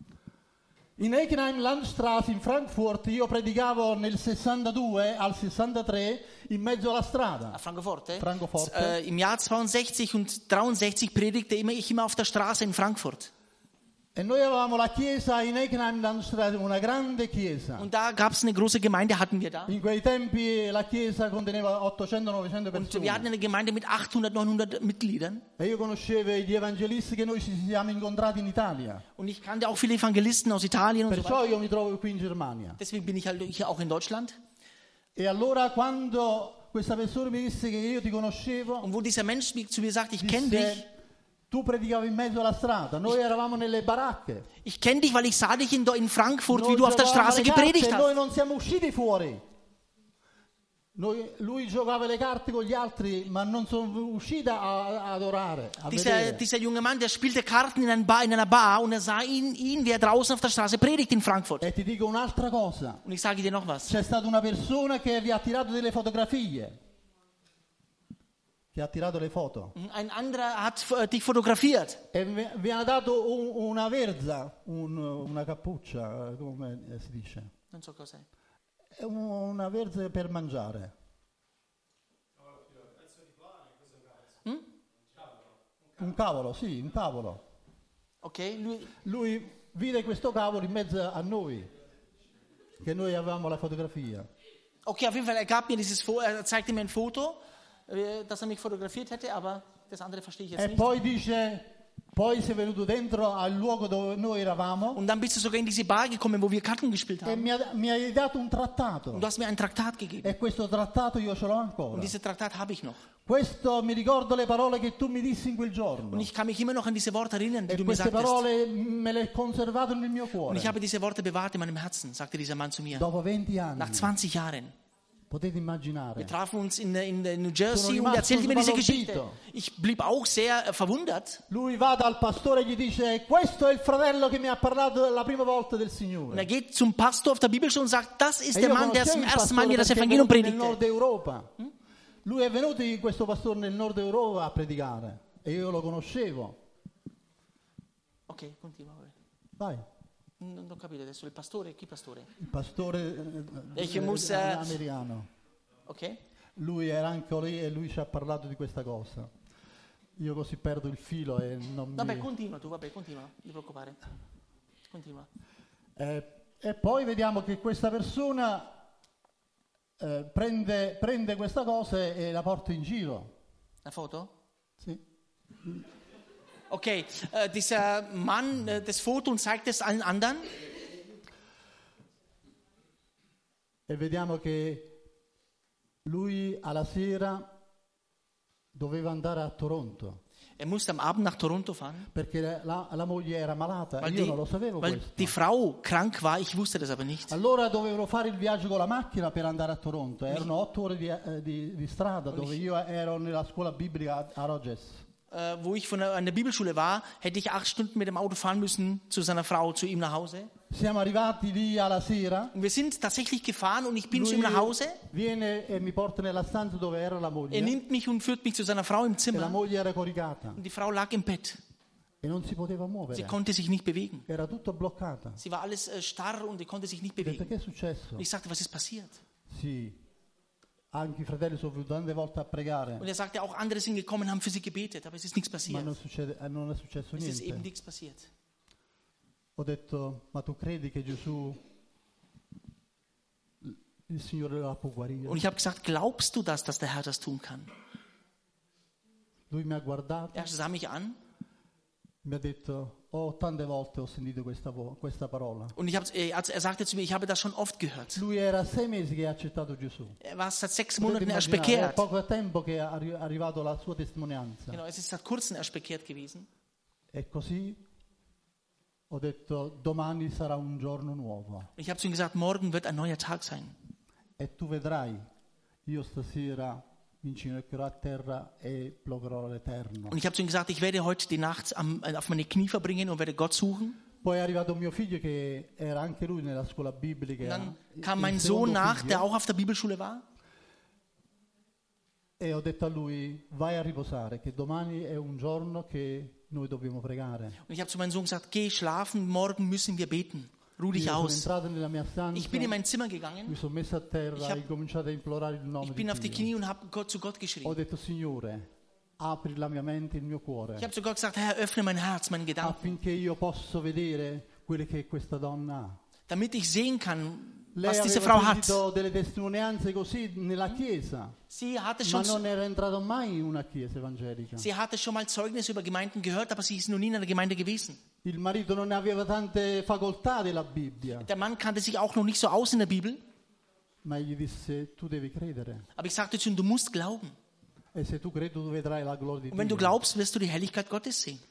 In Heckenheim Landstraße in Frankfurt io predicavo nel sessantadue al sessantatré in mezzo alla strada. Ah, Francoforte. Francoforte. Äh, Im Jahr zweiundsechzig und dreiundsechzig predigte immer, ich immer auf der Straße in Frankfurt. E noi avevamo la chiesa in Heckenheim Landstraße, una grande chiesa. Und da gab es eine große Gemeinde, hatten wir da. In quei tempi la chiesa conteneva ottocento novecento Und wir hatten persone. eine Gemeinde mit achthundert, neunhundert Mitgliedern. E io conoscevo gli evangelisti che noi ci siamo incontrati in Italia. Und ich kannte auch viele Evangelisten aus Italien und so Perciò weiter. io mi trovo qui in Germania. Deswegen bin ich halt hier auch in Deutschland. E allora quando questa persona mi disse che io ti conoscevo, Und wo dieser Mensch mir- zu mir sagt, ich kenne dich, disse: tu predicavi in mezzo alla strada, noi eravamo nelle baracche. ich kenne dich, weil ich sah dich in, in Frankfurt, Noi wie du auf der giocavamo Straße le carte, gepredigt noi hast. non siamo usciti fuori. Noi- lui giocava le carte con gli altri, ma non sono uscita a, a adorare, a Dieser, vedere. dieser junge Mann, der spielte Karten in, einem Bar, in einer Bar und er sah ihn, ihn, wie er draußen auf der Straße predigt in Frankfurt. E ti dico un'altra cosa. Und ich sage dir noch was. C'è stata una persona che vi ha tirato delle fotografie. che ha tirato le foto. Ein anderer hat äh, dich fotografiert. E vi vi ha dato un- una verza, un- una cappuccia, eh, come eh, si dice? Non so cos'è. È un- una verza per mangiare. Un cavolo, sì, un cavolo. Okay, lui, Lui vide questo cavolo in mezzo a noi, che noi avevamo la fotografia. okay, auf jeden Fall, er gab mir dieses Foto, er zeigte mir ein Foto, äh, dass er mich fotografiert hätte, aber das andere verstehe ich jetzt E nicht. poi dice, poi sei venuto dentro al luogo dove noi eravamo Und dann bist du sogar in diese Bar gekommen, wo wir Karten gespielt e haben. mi, ha- mi hai dato un trattato. Und du hast mir ein Traktat gegeben. E questo trattato io ce l'ho Und ancora. dieses Traktat habe ich noch. Questo mi ricordo le parole che tu mi dissi in quel giorno. Und ich kann mich immer noch an diese Worte erinnern, die E du mir queste sagtest. parole me le ho conservate nel mio Und cuore. ich habe diese Worte bewahrt in meinem Herzen, sagte dieser Mann zu mir. Dopo venti anni, Nach zwanzig Jahren. potete immaginare. Wir trafen uns in, in, in New Jersey Sono und er erzählte mir diese rimasto Geschichte. sbalordito. Ich blieb auch sehr äh, verwundert. Lui va dal pastore e gli dice, questo è il fratello che mi ha parlato la prima volta del Und er Signore. geht zum Pastor auf der Bibelschule und sagt, das ist E der io Mann, der conoscevo zum il ersten Mal mir das pastore perché è Evangelium venuto nel Nord predigte. Europa. Lui è venuto in questo pastore nel Nord Europa a predicare e io lo conoscevo. Okay, continua. Vai, Non non ho capito adesso, il pastore, chi pastore? il pastore eh, Ich muss, eh, eh, americano. Okay. Lui era anche lì e lui ci ha parlato di questa cosa. Io così perdo il filo e non Vabbè, mi... continua tu, vabbè, continua, non ti preoccupare. Continua. Eh, e poi vediamo che questa persona eh, prende, prende questa cosa e la porta in giro. Eine Foto? Sì. Okay, äh, dieser Mann äh, das Foto und zeigt es allen anderen. E vediamo che lui alla sera doveva andare a Toronto Er musste am Abend nach Toronto fahren, perché la, la moglie era malata e weil, io die, non lo sapevo weil questo. die Frau krank war. Ich wusste das aber nicht. Allora dovevano fare il viaggio con la macchina per andare a Toronto. Erano otto ore di, eh, di- di strada dove io ero nella scuola biblica a, a Rogers. Äh, wo ich von der, an der Bibelschule war, hätte ich acht Stunden mit dem Auto fahren müssen zu seiner Frau, zu ihm nach Hause. Siamo arrivati lì alla sera. Und wir sind tatsächlich gefahren und ich bin zu Lui ihm nach Hause. viene e mi porta nella stanza dove era la Er moglie nimmt mich und führt mich zu seiner Frau im e la Zimmer. moglie era coricata Und die Frau lag im Bett. e non si poteva Sie muovere. konnte sich nicht bewegen. Era tutto bloccata. Sie war alles äh, starr und sie konnte sich nicht Ho detto, bewegen. che è successo? Und ich sagte, was ist passiert? Sì, anche i fratelli sono venuti tante volte a pregare, Und er sagte, auch andere sind gekommen, haben für sie gebetet, aber es ist nichts ma passiert. non, succede- eh, non è successo Es ist eben niente. nichts passiert. Ho detto, ma tu credi che Gesù, il Signore la può guarire? Und ich habe gesagt, glaubst du das, dass der Herr das tun kann? Lui mi ha guardato, Er sah mich an mi ha detto, oh, tante volte ho sentito questa, vo- questa parola. und ich hab, er, er sagte zu mir, ich habe das schon oft gehört. Lui era sei mesi che ha accettato Gesù. Er war seit sechs Potete Monaten erst immaginare, è bekehrt. poco tempo che è arri- arrivato la sua testimonianza. Genau, es ist seit kurzem erst bekehrt gewesen. E così ho detto, domani sarà un giorno nuovo. Und ich habe zu ihm gesagt, morgen wird ein neuer Tag sein. E tu vedrai, io stasera mi inginocchierò a terra e pregherò all'Eterno. Und ich habe zu ihm gesagt, ich werde heute die Nacht am, äh, auf meine Knie verbringen und werde Gott suchen. Poi è arrivato mio figlio che era anche lui nella scuola biblica. Und dann il kam mein secondo Sohn nach, figlio, der auch auf der Bibelschule war. E ho detto a lui, vai a riposare, che domani è un giorno che noi dobbiamo pregare. Und ich habe zu meinem Sohn gesagt, geh schlafen, morgen müssen wir beten. Ruh dich Io sono aus. entrato nella mia stanza, Ich bin in mein Zimmer mi gegangen, sono messo a terra Ich hab- e ho cominciato a implorare il nome ich di bin auf die Dio. Knie und habe Gott zu Gott Ho geschrien. detto, Signore, apri la mia mente e il mio Ich cuore habe zu Gott gesagt, Herr, öffne mein Herz, meinen Gedanken, affinché io possa vedere quello che questa donna ha. damit ich sehen kann, Lei was diese aveva Frau hat. sentito delle testimonianze così nella chiesa, Sie hatte, ma schon, non era entrato mai in una chiesa evangelica. sie hatte schon mal Zeugnisse über Gemeinden gehört, aber sie ist noch nie in einer Gemeinde gewesen. Il marito non aveva tante facoltà della Bibbia, Der Mann kannte sich auch noch nicht so aus in der Bibel, ma gli disse, tu devi credere. aber ich sagte zu ihm, du musst glauben. E se tu credi, tu vedrai la gloria di Und wenn du Dio. glaubst, wirst du die Herrlichkeit Gottes sehen.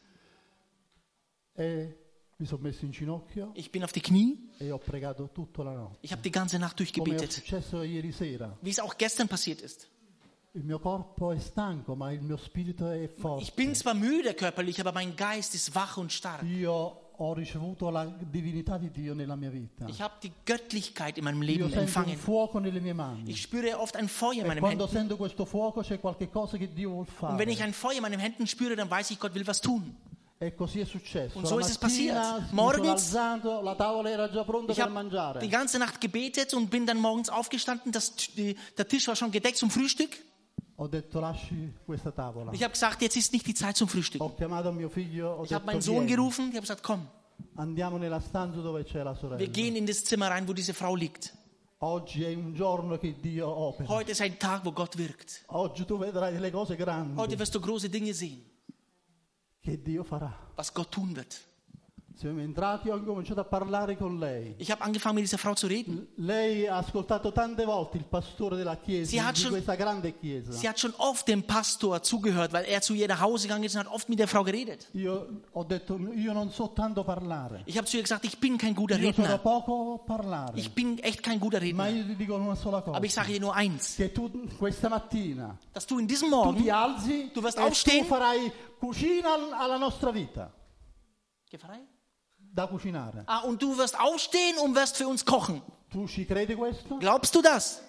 E mi sono messo in ginocchio Ich bin auf die Knie, e ho pregato tutta la notte. ich habe die ganze Nacht Come è durchgebetet, successo ieri sera. wie es auch gestern passiert ist. Il mio corpo è stanco, ma il mio spirito è Ich forte. bin zwar müde körperlich, aber mein Geist ist wach und stark. Io ho ricevuto la divinità di Dio nella mia vita. Ich habe die Göttlichkeit in meinem Io Leben sento un empfangen. fuoco nelle mie mani. Ich spüre oft ein Feuer in E meinen quando Händen. sento questo fuoco c'è qualche cosa che Dio vuol Und wenn ich fare. ein Feuer in meinen Händen spüre, dann weiß ich, Gott will was tun. E così è successo. Und so La ist es mattina passiert. mi sono Morgens- alzato, la tavola era già pronta Ich per habe mangiare. die ganze Nacht gebetet und bin dann morgens aufgestanden. Das, die, der Tisch war schon gedeckt zum Frühstück. Ho detto lasci questa tavola. Ich habe gesagt, jetzt ist nicht die Zeit zum Frühstück. Ho chiamato mio figlio, ho Ich habe detto meinen Sohn vieni, gerufen. Ich habe gesagt, komm, andiamo nella stanza dove c'è la sorella. wir gehen in das Zimmer rein, wo diese Frau liegt. Oggi è un giorno che Dio opera. Heute ist ein Tag, wo Gott wirkt. Oggi tu vedrai delle cose grandi Heute wirst du große Dinge sehen, che Dio farà. was Gott tun wird. Siamo entrati e ho incominciato a parlare con lei. Ich habe angefangen, mit dieser Frau zu reden. Lei ha ascoltato tante volte il pastore della Sie chiesa, hat di schon- questa grande chiesa. Sie hat schon oft dem Pastor zugehört, weil er zu ihr nach Hause gegangen ist und hat oft mit der Frau geredet. Io ho detto, io non so tanto parlare. Ich habe zu ihr gesagt, ich bin kein guter Io sono Redner. poco parlare. Ich bin echt kein guter Ma Redner. io ti dico una sola cosa. Aber ich sage dir nur eins, Che tu questa mattina dass du in diesem tu Morgen ti alzi Du wirst e aufstehen. tu farai cucina al- alla nostra vita. Gefrei? Da cucinare. Ah, und du wirst aufstehen und wirst für uns kochen. Tu ci credi questo? Glaubst du das?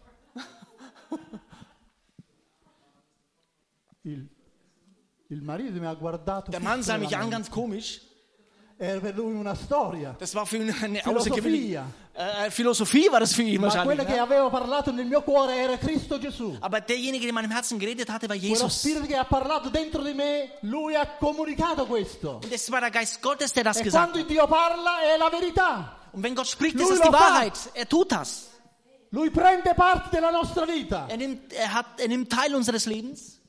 Il, il marito mi ha guardato. Der Mann sah mich an, fisicamente. ganz komisch. Era per lui una storia. Das war für ihn eine Filosofia. außergewöhnliche äh, Philosophie, war das für ihn Ma wahrscheinlich. quello che Ne? avevo parlato nel mio cuore era Cristo Gesù. Aber derjenige, der in meinem Herzen geredet hatte, war Quello Jesus. spirito che ha parlato dentro di me, lui ha comunicato questo. Und es war der Geist Gottes, der das E gesagt quando hat. Dio parla è la verità. Und wenn Gott spricht, Lui ist das lo die fa. Wahrheit. Er tut das. Lui prende parte della nostra vita. Er nimmt, er hat, er nimmt teil unseres Lebens.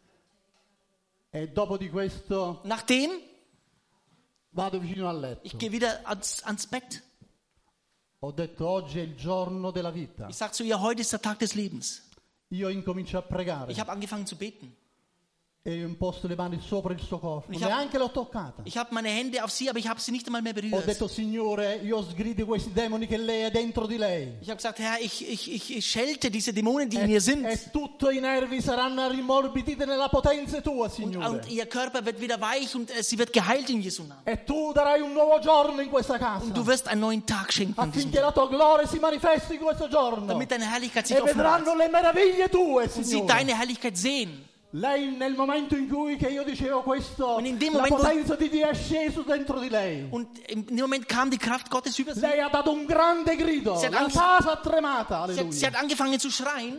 E dopo di questo Nachdem, vado vicino al letto. ich gehe wieder ans, ans Bett. Ho detto oggi è il giorno della vita. Ich sage zu ihr, heute ist der Tag des Lebens. Io incomincio a pregare Ich habe angefangen zu beten. e ho imposto le mani sopra il suo corpo. Ich hab- Neanche l'ho toccata. Ich habe meine Hände auf sie, aber ich habe sie nicht einmal mehr Ho berührt. detto Signore, io sgrido questi demoni che lei è dentro di lei. Ich habe gesagt, Herr, ich, ich, ich, ich schelte diese Dämonen, die in ihr sind. E tutto i nervi saranno rimmorbiditi nella potenza tua, Und, Signore. und ihr Körper wird wieder weich und äh, sie wird geheilt in Jesu Namen. E tu darai un nuovo giorno in questa casa. Und du wirst einen neuen Tag schenken, in diesem Affinché la Tag, tua gloria si manifesti in questo giorno. damit deine Herrlichkeit sich E vedranno offenbart. le meraviglie tue, Und sie Signore. deine Herrlichkeit sehen. Lei nel momento in cui che io dicevo questo, Und in dem la Moment, wo- potenza di Dio è sceso dentro di lei. Und in dem Moment kam die Kraft Gottes über sie. Lei ha dato un grande grido, Si è la anche- casa ha tremata, Sie hat, sie alleluia. hat angefangen zu schreien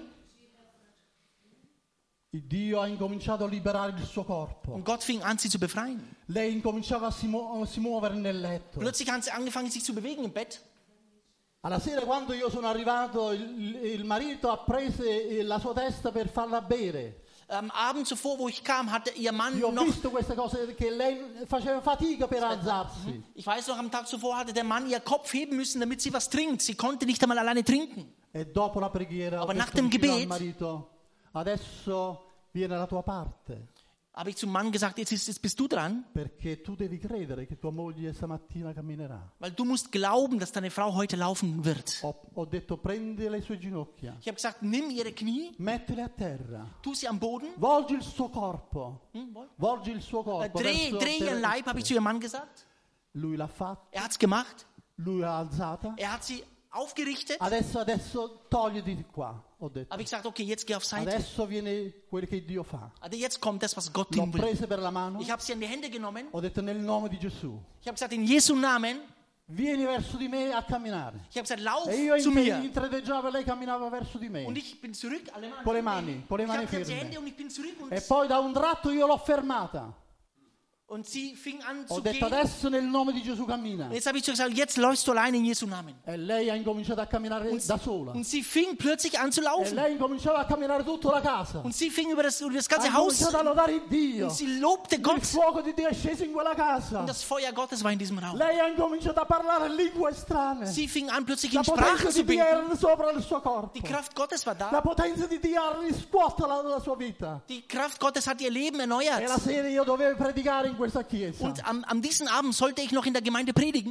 Il Dio ha incominciato a liberare il suo corpo. und Gott fing an, sie zu befreien. Lei incominciava a si, mu- si muovere nel letto. Plötzlich hat sie angefangen, sich zu bewegen im Bett. Alla sera quando io sono arrivato, il, il marito ha preso eh, la sua testa per farla bere. Am Abend zuvor, wo ich kam, hatte ihr Mann Io ho noch... visto queste cose che lei faceva fatica per alzarsi. Ich weiß noch, am Tag zuvor hatte der Mann ihr Kopf heben müssen, damit sie was trinkt. Sie konnte nicht einmal alleine trinken. E dopo la preghiera ho Aber nach detto dem vicino al Gebet- marito, adesso viene la tua parte, Habe ich zum Mann gesagt, jetzt, ist, jetzt bist du dran, perché tu devi credere che tua moglie stamattina camminerà. weil du musst glauben, dass deine Frau heute laufen wird. Ho, ho detto prendi le sue ginocchia, Ich habe gesagt, nimm ihre Knie, mettile a terra, tu sie am Boden, volgi il suo corpo, hm, wohl? volgi il suo Äh, corpo. dreh, verso dreh ihren terra. Leib, habe ich zu ihrem Mann gesagt. Lui l'ha fatto, Er hat's gemacht. lui l'ha alzata. Er hat sie aufgerichtet. Adesso, adesso togliti di qua, ho detto. Habe ich gesagt, okay, jetzt geh auf Seite. Adesso viene quello che Dio fa. Also jetzt kommt das, was Gott L'ho tun will. prese per la mano, Ich habe sie in die Hände genommen. ho detto nel nome di Gesù, Ich habe gesagt, in Jesu Namen. vieni verso di me a camminare. Ich habe gesagt, lauf E io zu mir. intredeggiavo e lei camminava verso di me. Und ich bin zurück. Alle Mann, Con le mani, con le ich mani habe jetzt die ferme. Hände und ich bin zurück. Und, E poi da un tratto io l'ho fermata. und sie fing an Ho zu detto gehen. adesso nel nome di Gesù cammina. Und jetzt habe ich zu ihr gesagt, jetzt läufst du allein in Jesu Namen. E lei ha incominciato a camminare da sola. Und sie fing plötzlich an zu E laufen. lei incominciava a camminare tutta la casa. Und sie fing über das, über das Ha ganze Haus. incominciato a lodare Dio. Und sie lobte Il Gott. fuoco di Dio è sceso in quella casa. Und das Feuer Gottes war in diesem Raum. Lei ha incominciato a parlare lingue strane. Sie fing an, plötzlich La in potenza Sprachen zu di Dio beten. era sopra il suo corpo. Die Kraft Gottes war La da. potenza di Dio ha riscuosso la, la sua vita. Die Kraft Gottes hat ihr Leben E la erneuert. sera io dovevo predicare in questa chiesa. Und am, am diesen Abend sollte ich noch in der Gemeinde predigen.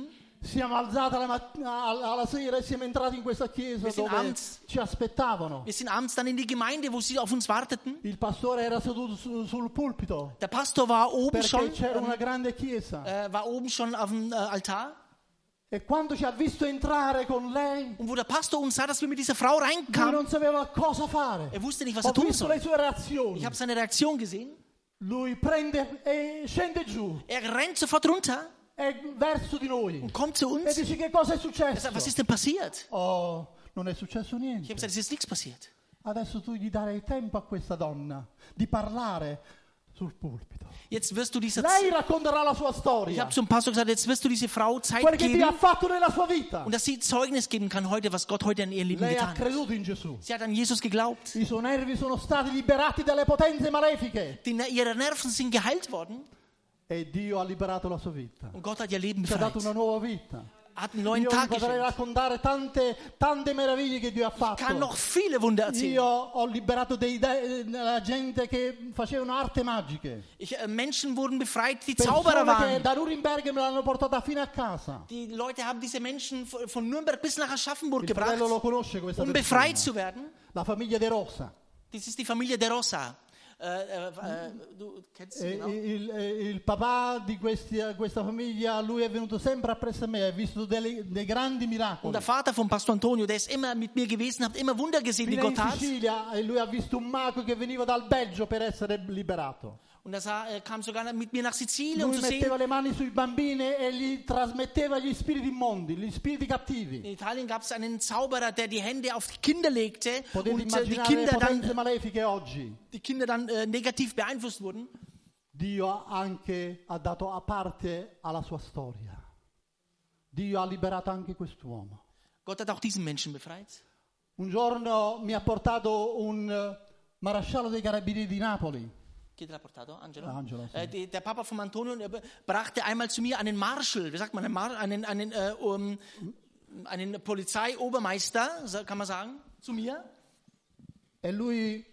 Siamo alzati alla, mattina, alla sera e siamo entrati in questa chiesa Wir sind dove abends- ci aspettavano. Wir sind abends dann in die Gemeinde, wo sie auf uns warteten. Il pastore era seduto su- sul pulpito Der Pastor war oben perché schon, c'era ähm, una grande chiesa. äh, war oben schon auf dem äh, Altar. E quando ci ha visto entrare con lei, Und wo der Pastor uns sah, dass wir mit dieser Frau lui reinkamen, non sapeva cosa fare. er wusste nicht, was Ho er tun visto le soll. sue reazioni. Ich habe seine Reaktion gesehen. Lui prende e scende giù Er rennt sofort runter e verso di noi und kommt zu e uns. dice: che cosa è Er successo? sagt, was ist denn passiert? Oh, non è successo Ich habe niente. gesagt, es ist nichts passiert. Adesso tu gli darai tempo a questa donna di parlare sul pulpito. Jetzt wirst du dieser... Lei racconterà la sua Ich storia, habe zum Pastor gesagt, jetzt wirst du diese Frau Zeit quello che Dio ha geben fatto nella sua vita. und dass sie Zeugnis geben kann heute, was Gott heute in ihrem Leben Lei ha getan hat. creduto in Gesù. Sie hat an Jesus geglaubt. I suoi nervi sono stati liberati dalle potenze malefiche Die, ihre Nerven sind geheilt worden e Dio ha liberato la sua vita. und Gott hat ihr Leben Ci ha dato befreit. una nuova vita. Hat einen neuen Io vi Tag potrei geschenkt. raccontare tante, tante meraviglie che Dio ha Kann noch fatto. viele Wunder erzählen. Io ho liberato dei de- la gente che facevano arte magiche. Ich, äh, Menschen wurden befreit, die Zauberer Persone che waren. da Nuremberg me l'hanno portata fino a casa. Die Leute haben diese Menschen von von Nürnberg bis nach Aschaffenburg Il fratello lo gebracht, conosce questa um befreit persona. zu werden. La famiglia De Rosa. Das ist die Familie De Rosa. Äh, äh, äh, du kennst sie, E genau? il, il- il papà di questi- questa famiglia, lui è venuto sempre appresso a me, ha visto delle- dei grandi Und miracoli. der Vater von Pastor Antonio, der ist immer mit mir gewesen, hat immer Wunder gesehen, die Fino in Gott tat. Sicilia e lui ha visto un mago che veniva dal Belgio per essere liberato. Und er sah, er kam sogar mit mir nach Sizilien, um Lui zu sehen. metteva le mani sui bambini e gli trasmetteva gli spiriti immondi, gli spiriti In cattivi. Italien gab es einen Zauberer, der die Hände auf die Kinder legte Potete und äh, die immaginare le Kinder potenze dann, malefiche oggi. die Kinder dann äh, negativ beeinflusst wurden. Dio anche ha dato a parte alla sua storia. Dio ha liberato anche quest'uomo. Gott hat auch diesen Menschen befreit. Un giorno mi ha portato un eh, maresciallo dei carabinieri di Napoli. Geht er portato, Angelo? Angelo, sì. äh, die, der Papa von Antonio der brachte einmal zu mir einen Marshal, wie sagt man, einen, Mar einen, einen, äh, um, einen Polizeiobermeister, so kann man sagen, zu mir. E lui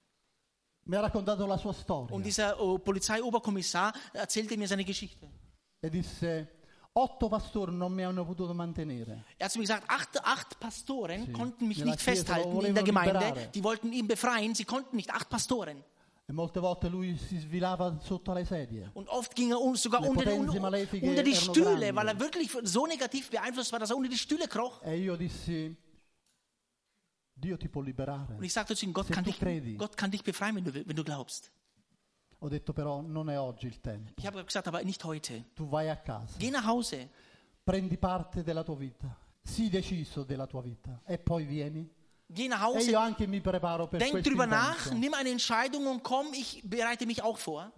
mi ha raccontato la sua storia Und dieser oh, Polizeioberkommissar erzählte mir seine Geschichte. e disse: otto pastori non mi hanno potuto mantenere. Er hat zu mir gesagt, acht, acht Pastoren Sì. konnten mich Nella nicht Chiesa festhalten lo in der volevano Gemeinde. liberare. Die wollten ihn befreien, sie konnten nicht. Acht Pastoren. E molte volte lui si svilava sotto le sedie. Und oft ging er un- sogar Le unter, die- potenze un- malefiche unter die erano Stühle, grandi. weil er wirklich so negativ beeinflusst war, dass er unter die Stühle kroch. E io dissi: Dio ti può liberare. Und ich sagte zu ihm, Gott Se kann, tu dich, credi. Gott kann dich befreien, wenn du, will- wenn du glaubst. Ho detto però non è oggi il tempo. Ich habe gesagt, aber nicht heute. Tu vai a casa, Geh nach Hause, prendi parte della tua vita, sii deciso della tua vita e poi vieni. geh nach E Hause, io anche mi preparo per denk questo drüber nach, incontro. nimm eine Entscheidung und komm, ich bereite mich auch vor.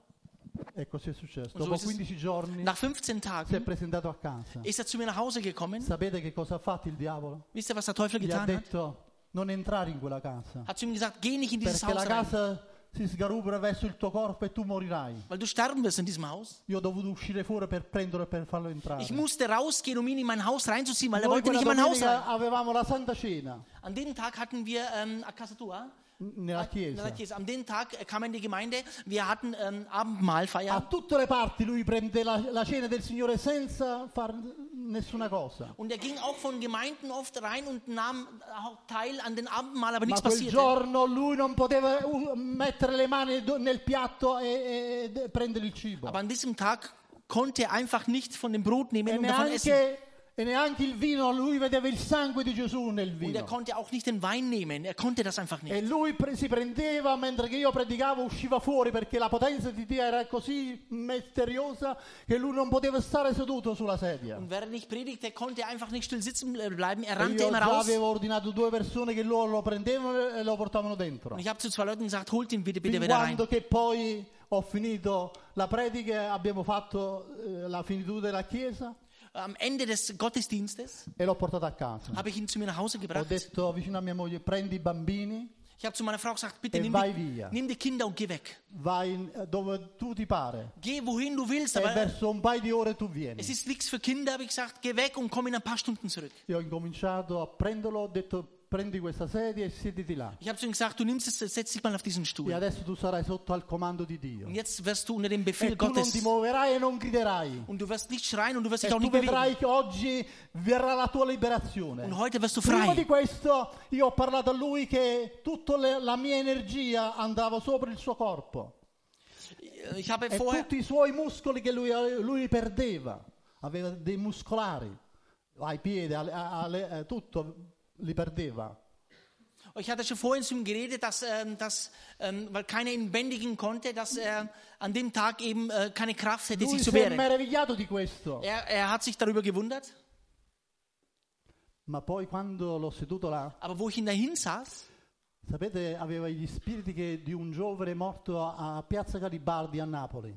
E così è successo. Und so Dopo ist es- quindici giorni Nach fünfzehn si è Tagen presentato a casa. ist er zu mir nach Hause gekommen. Sapete che cosa ha fatto il diavolo? Wisst ihr, was der Teufel Gli ha getan hat? detto: non entrare in quella casa, Hat zu ihm gesagt, geh nicht in dieses perché Haus la rein, casa si sgarubra verso il tuo corpo e tu morirai. weil du sterben wirst in diesem Haus. Io ho dovuto uscire fuori per prenderlo e per farlo entrare. Ich musste rausgehen, um ihn in mein Haus reinzuziehen, weil er Noi wollte nicht quella in mein Haus domenica rein. avevamo la Santa Cena An dem Tag hatten wir ähm, a casa tua. n- nella chiesa. Nella Chiesa. An dem Tag äh, kam er in die Gemeinde. Wir hatten ähm, Abendmahlfeier. A tutte le parti lui prende la, la cena del Signore senza far nessuna cosa. Und er ging auch von Gemeinden oft rein und nahm auch teil an den Abendmahl, aber Ma nichts quel passierte. giorno lui non poteva uh, mettere le mani do- nel piatto e, e- e prendere il cibo. Aber an diesem Tag konnte er einfach nicht von dem Brot nehmen E und davon essen. neanche, e neanche il vino, lui vedeva il sangue di Gesù nel Und er vino. konnte auch nicht den Wein nehmen. Er konnte das einfach nicht. E lui pre- si prendeva, mentre che io predicavo, usciva fuori perché la potenza di Dio era così misteriosa che lui non poteva stare seduto sulla sedia. Und während ich predigte, konnte er einfach nicht still sitzen bleiben. Er E rannte io immer già raus. avevo ordinato due persone che loro lo prendevano e lo portavano dentro. Und ich habe zu zwei Leuten gesagt, holt ihn bitte, bitte Fin wieder rein. quando che poi ho finito la predica, abbiamo fatto eh, la finitura della chiesa Am Ende des Gottesdienstes e l'ho portato a casa. habe ich ihn zu mir nach Hause Ho gebracht. detto vicino a mia moglie: prendi i bambini, Ich habe zu meiner Frau gesagt, bitte E nimm vai die, via. nimm die Kinder und geh weg. vai in- eh, dove tu ti pare Geh wohin du willst, e aber verso un paio di ore tu vieni. es ist nichts für Kinder, habe ich gesagt. Geh weg und komm in ein paar Stunden zurück. Io ho incominciato a prenderlo, ho detto: prendi questa sedia e siediti là. Ich habe zu ihm gesagt, du nimmst es, setz dich mal auf diesen E Stuhl. adesso tu sarai sotto al comando di Dio. Und jetzt wirst du unter dem E Befehl tu non ti Gottes. muoverai e non griderai. Und du wirst nicht schreien und du wirst E dich auch tu nicht bewegen. vedrai che oggi verrà la tua liberazione. Und heute wirst du Prima di frei. questo io ho parlato a lui che tutta le- la mia energia andava sopra il suo corpo. Ich habe E vorher, tutti i suoi muscoli che lui, lui perdeva. Aveva dei muscolari ai piedi, alle, alle, eh, tutto li perdeva. ich hatte schon vorhin zu ihm geredet, dass, ähm, dass ähm, weil keiner ihn bändigen konnte, dass er an dem Tag eben äh, keine Kraft hätte, Lui sich zu si è wehren. meravigliato di questo. Er, er hat sich darüber gewundert, Ma poi quando l'ho seduto là, aber wo ich ihn dahin saß, sapete, aveva gli spiriti che di un giovane morto a, a Piazza Garibaldi a Napoli.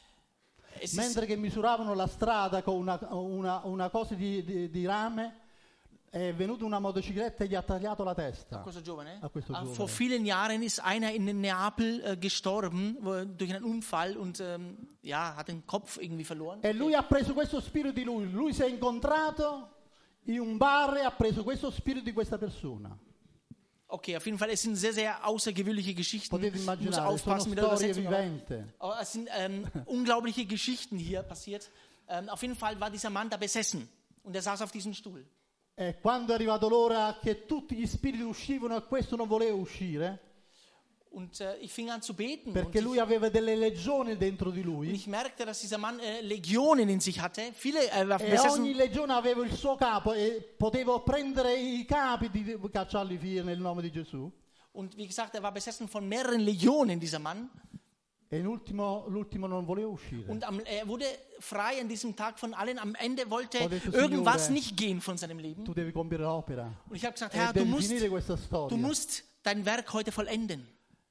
es ist, Mentre che misuravano la strada con una, una, una cosa di, di, di rame, è venuta una motocicletta e gli ha tagliato la testa. questo giovane, A questo Ah, giovane. vor vielen Jahren ist einer in Neapel äh, gestorben wo, durch einen Unfall und ähm, ja, hat den Kopf irgendwie verloren. E lui ha preso questo spirito di lui. Lui si è incontrato in un bar e ha preso questo spirito di questa persona. Okay, auf jeden Fall, es sind sehr, sehr außergewöhnliche Geschichten. Potete Ich muss immaginare, sono aufpassen mit der storie Übersetzung. Aber, viventi. aber es sind ähm, unglaubliche Geschichten hier passiert. Ähm, auf jeden Fall war dieser Mann da besessen und er saß auf diesem Stuhl. E quando è arrivato l'ora che tutti gli spiriti uscivano e questo non voleva uscire, Und äh, ich fing an zu beten. Und perché ich, lui aveva delle legioni dentro di und lui, ich merkte, dass dieser Mann äh, Legionen in sich hatte. Viele äh, war e besessen. ogni legione aveva il suo capo e potevo prendere i capi di cacciarli via nel nome di Gesù. Und wie gesagt, er war besessen von mehreren Legionen, dieser Mann. E in ultimo, l'ultimo non voleva uscire. Und am, er wurde frei an diesem Tag von allen. Am Ende wollte Ho detto, irgendwas Signore, nicht gehen von seinem Leben. Tu devi compiere l'opera Und ich habe gesagt, e Herr, du devi musst, finire questa du storia. musst dein Werk heute vollenden.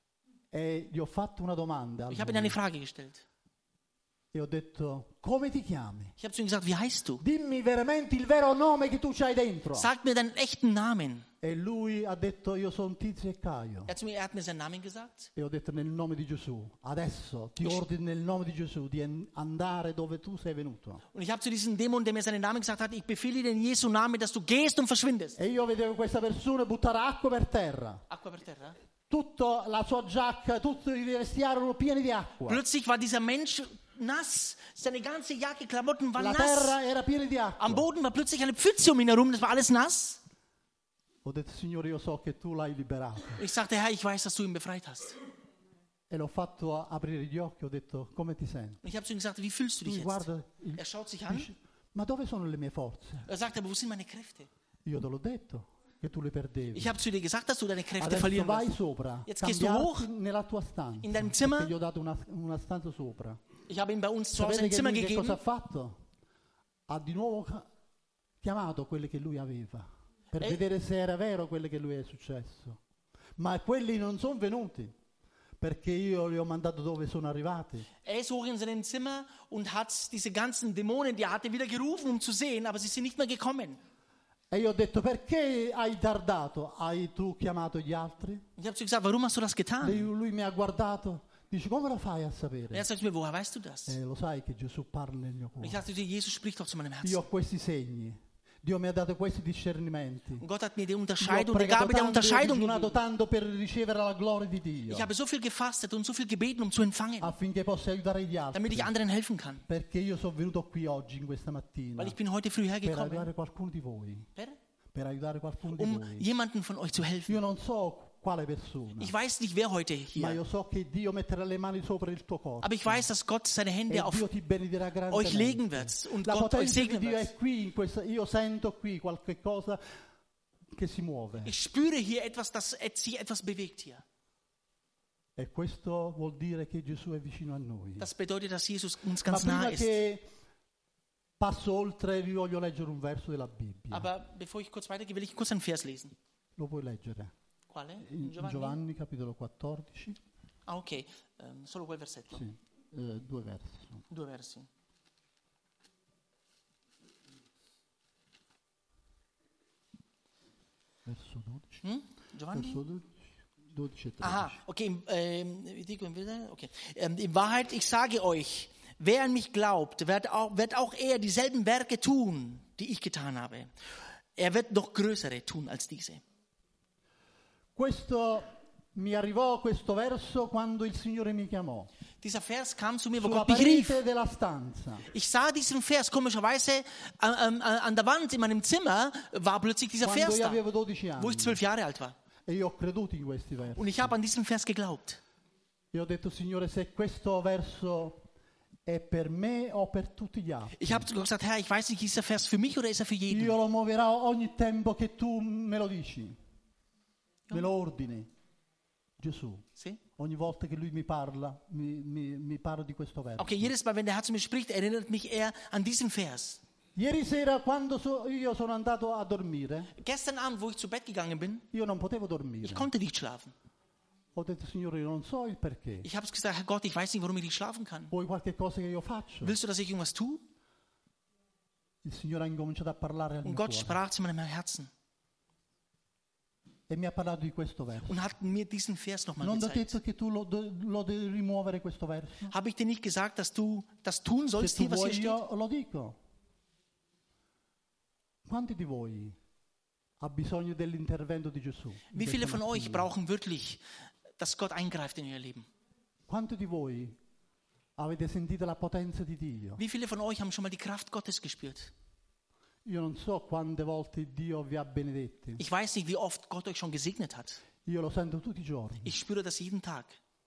E gli ho fatto una domanda a Ich habe ihm lui. eine Frage gestellt. E ho detto, come ti chiami? Ich habe zu ihm gesagt, wie heißt du? Dimmi veramente il vero nome che tu c'hai dentro. Sag mir deinen echten Namen. E lui ha detto, io sono Tizio e Caio. Er hat, zu mir, er hat mir seinen Namen gesagt. E ho detto, nel nome di Gesù, adesso ti ordino nel nome di Gesù di en- andare dove tu sei venuto. Und ich habe zu diesem Dämon, der mir seinen Namen gesagt hat, ich befehle dir in Jesu Namen, dass du gehst und verschwindest. E io vedevo questa persona buttare acqua per terra. Aqua per terra. Tutta la sua giacca, tutti i vestiari erano pieni di acqua. Plötzlich war dieser Mensch nass. Seine ganze Jacke, Klamotten waren La nass. terra era piena di acqua. Am Boden war plötzlich eine Pfütze um ihn herum, das war alles nass. Ho detto, Signore, io so che tu l'hai liberato. Ich sagte, Herr, ich weiß, dass du ihn befreit hast. E l'ho fatto aprire gli occhi, ho detto, come ti senti? Und ich habe zu ihm gesagt, wie fühlst du dich Lui jetzt? guarda, il- Er schaut sich an. dice, ma dove sono le mie forze? Er sagt, aber wo sind meine Kräfte? Io te l'ho detto che tu le perdevi. Ich habe zu dir gesagt, dass du deine Kräfte Adesso verlieren vai wirst. sopra, Jetzt gehst du cambiarti hoch nella tua stanza, in deinem Zimmer. perché gli ho dato una, una stanza sopra. Ich habe ihm bei uns zu Hause Sapete ein che Zimmer lui che cosa ha gegeben. fatto? Ha di nuovo ca- chiamato quelle che lui aveva, per E- vedere se era vero quello che lui è successo. Ma quelli non sono venuti, perché io li ho mandato dove sono arrivati. Er ist hoch in seinem Zimmer und hat diese ganzen Dämonen, die er hatte, wieder gerufen, um zu sehen, aber sie sind nicht mehr gekommen. E io ho detto, perché hai tardato? Hai tu chiamato gli altri? Und ich habe zu ihm gesagt, warum hast du das Lui, getan? lui mi ha guardato, dice, come lo fai a Und sapere? er sagt mir, woher weißt du das? Eh, lo sai che Gesù parla nel mio Und ich cuore. dachte, Jesus spricht doch zu meinem Io Herzen. ho questi segni, Dio mi ha dato questi discernimenti. Und Gott hat mir die Io ho Unterscheidung, die pregato Gabe der tanto, io ho Unterscheidung digiunato gegeben. tanto per ricevere la gloria di Dio, Ich habe so viel gefastet und so viel gebeten, um zu empfangen, affinché possa aiutare gli altri. damit ich anderen helfen kann. Perché io sono venuto qui oggi, in questa mattina, Weil ich bin heute früh per hergekommen, aiutare qualcuno di voi, per- per aiutare qualcuno di um voi. jemanden von euch zu helfen. Io non so quale persona, Ich weiß nicht, wer heute ma hier, io so che Dio metterà le mani sopra il tuo corpo. aber ich weiß, dass Gott seine E Hände auf Dio ti benedirà euch legen grandemente. wird und La Gott euch potenza di segnen Dio è wird. qui, in questa, io sento qui qualche cosa che si muove. Ich spüre hier etwas, dass sich etwas bewegt hier. E questo vuol dire che Gesù è vicino a noi. Das bedeutet, dass Jesus uns Ma ganz prima nah ist. che passo oltre, vi voglio leggere un verso della Bibbia. Aber bevor ich kurz weitergehe, will ich kurz einen Vers lesen. Lo puoi leggere? Quale? In Giovanni? Giovanni, capitolo quattordici. Ah, ok. Ehm, solo quel versetto. Sì, eh, due versi. Due versi. Verso dodici. Hm? Giovanni? Verso dodici, dodici e tredici. Aha, okay. Ähm, okay. Ähm, in Wahrheit, ich sage euch, wer an mich glaubt, wird auch, wird auch er dieselben Werke tun, die ich getan habe. Er wird noch größere tun als diese. Questo mi arrivò questo verso quando il Signore mi chiamò. Dieser Vers kam zu mir, wo Sulla Gott mich rief. parete della stanza. Ich sah diesen Vers, komischerweise an, an, an der Wand in meinem Zimmer war plötzlich dieser Quando Vers io da, avevo dodici wo ich anni. zwölf Jahre alt war. E io ho creduto in questi versi. Und ich habe an diesen Vers geglaubt. E ho detto, Signore, se questo verso è per me o per tutti gli altri. Ich habe gesagt, Herr, ich weiß nicht, ist der Vers für mich oder ist er für jeden? Io lo muoverò ogni tempo che tu me lo dici, me lo ordini. Gesù, Sì? ogni volta che lui mi parla, mi, mi, mi parla di questo verso. Okay, jedes Mal, wenn der Herr zu mir spricht, erinnert mich er an diesen Vers. Ieri sera quando so- io sono andato a dormire, Gestern Abend, wo ich zu Bett gegangen bin, io non potevo dormire. ich konnte nicht schlafen. Ho detto, Signore, io non so il perché. Ich habe gesagt, Herr Gott, ich weiß nicht, warum ich nicht schlafen kann. Vuoi qualche cosa che io faccio? Willst du, dass ich irgendwas tue? Il Signore ha incominciato a parlare al Und mio Gott cuore sprach zu meinem Herzen e mi ha parlato di questo verso. und hat mir diesen Vers nochmal Non ti ho gezeigt. detto che tu lo, de- lo devi rimuovere questo verso? Habe ich dir nicht gesagt, dass du das tun sollst, Se tu hier, was hier vuoi steht? io lo dico. Quanti di voi ha bisogno dell'intervento di Gesù? in Wie viele questa von euch mattina? brauchen wirklich, dass Gott eingreift in ihr Leben? Quanti di voi avete sentito la potenza di Dio? Wie viele von euch haben schon mal die Kraft Gottes gespürt? Io non so quante volte Dio vi ha benedetti. Ich weiß nicht, wie oft Gott euch schon gesegnet hat. Io lo sento tutti i giorni Ich spüre das jeden Tag,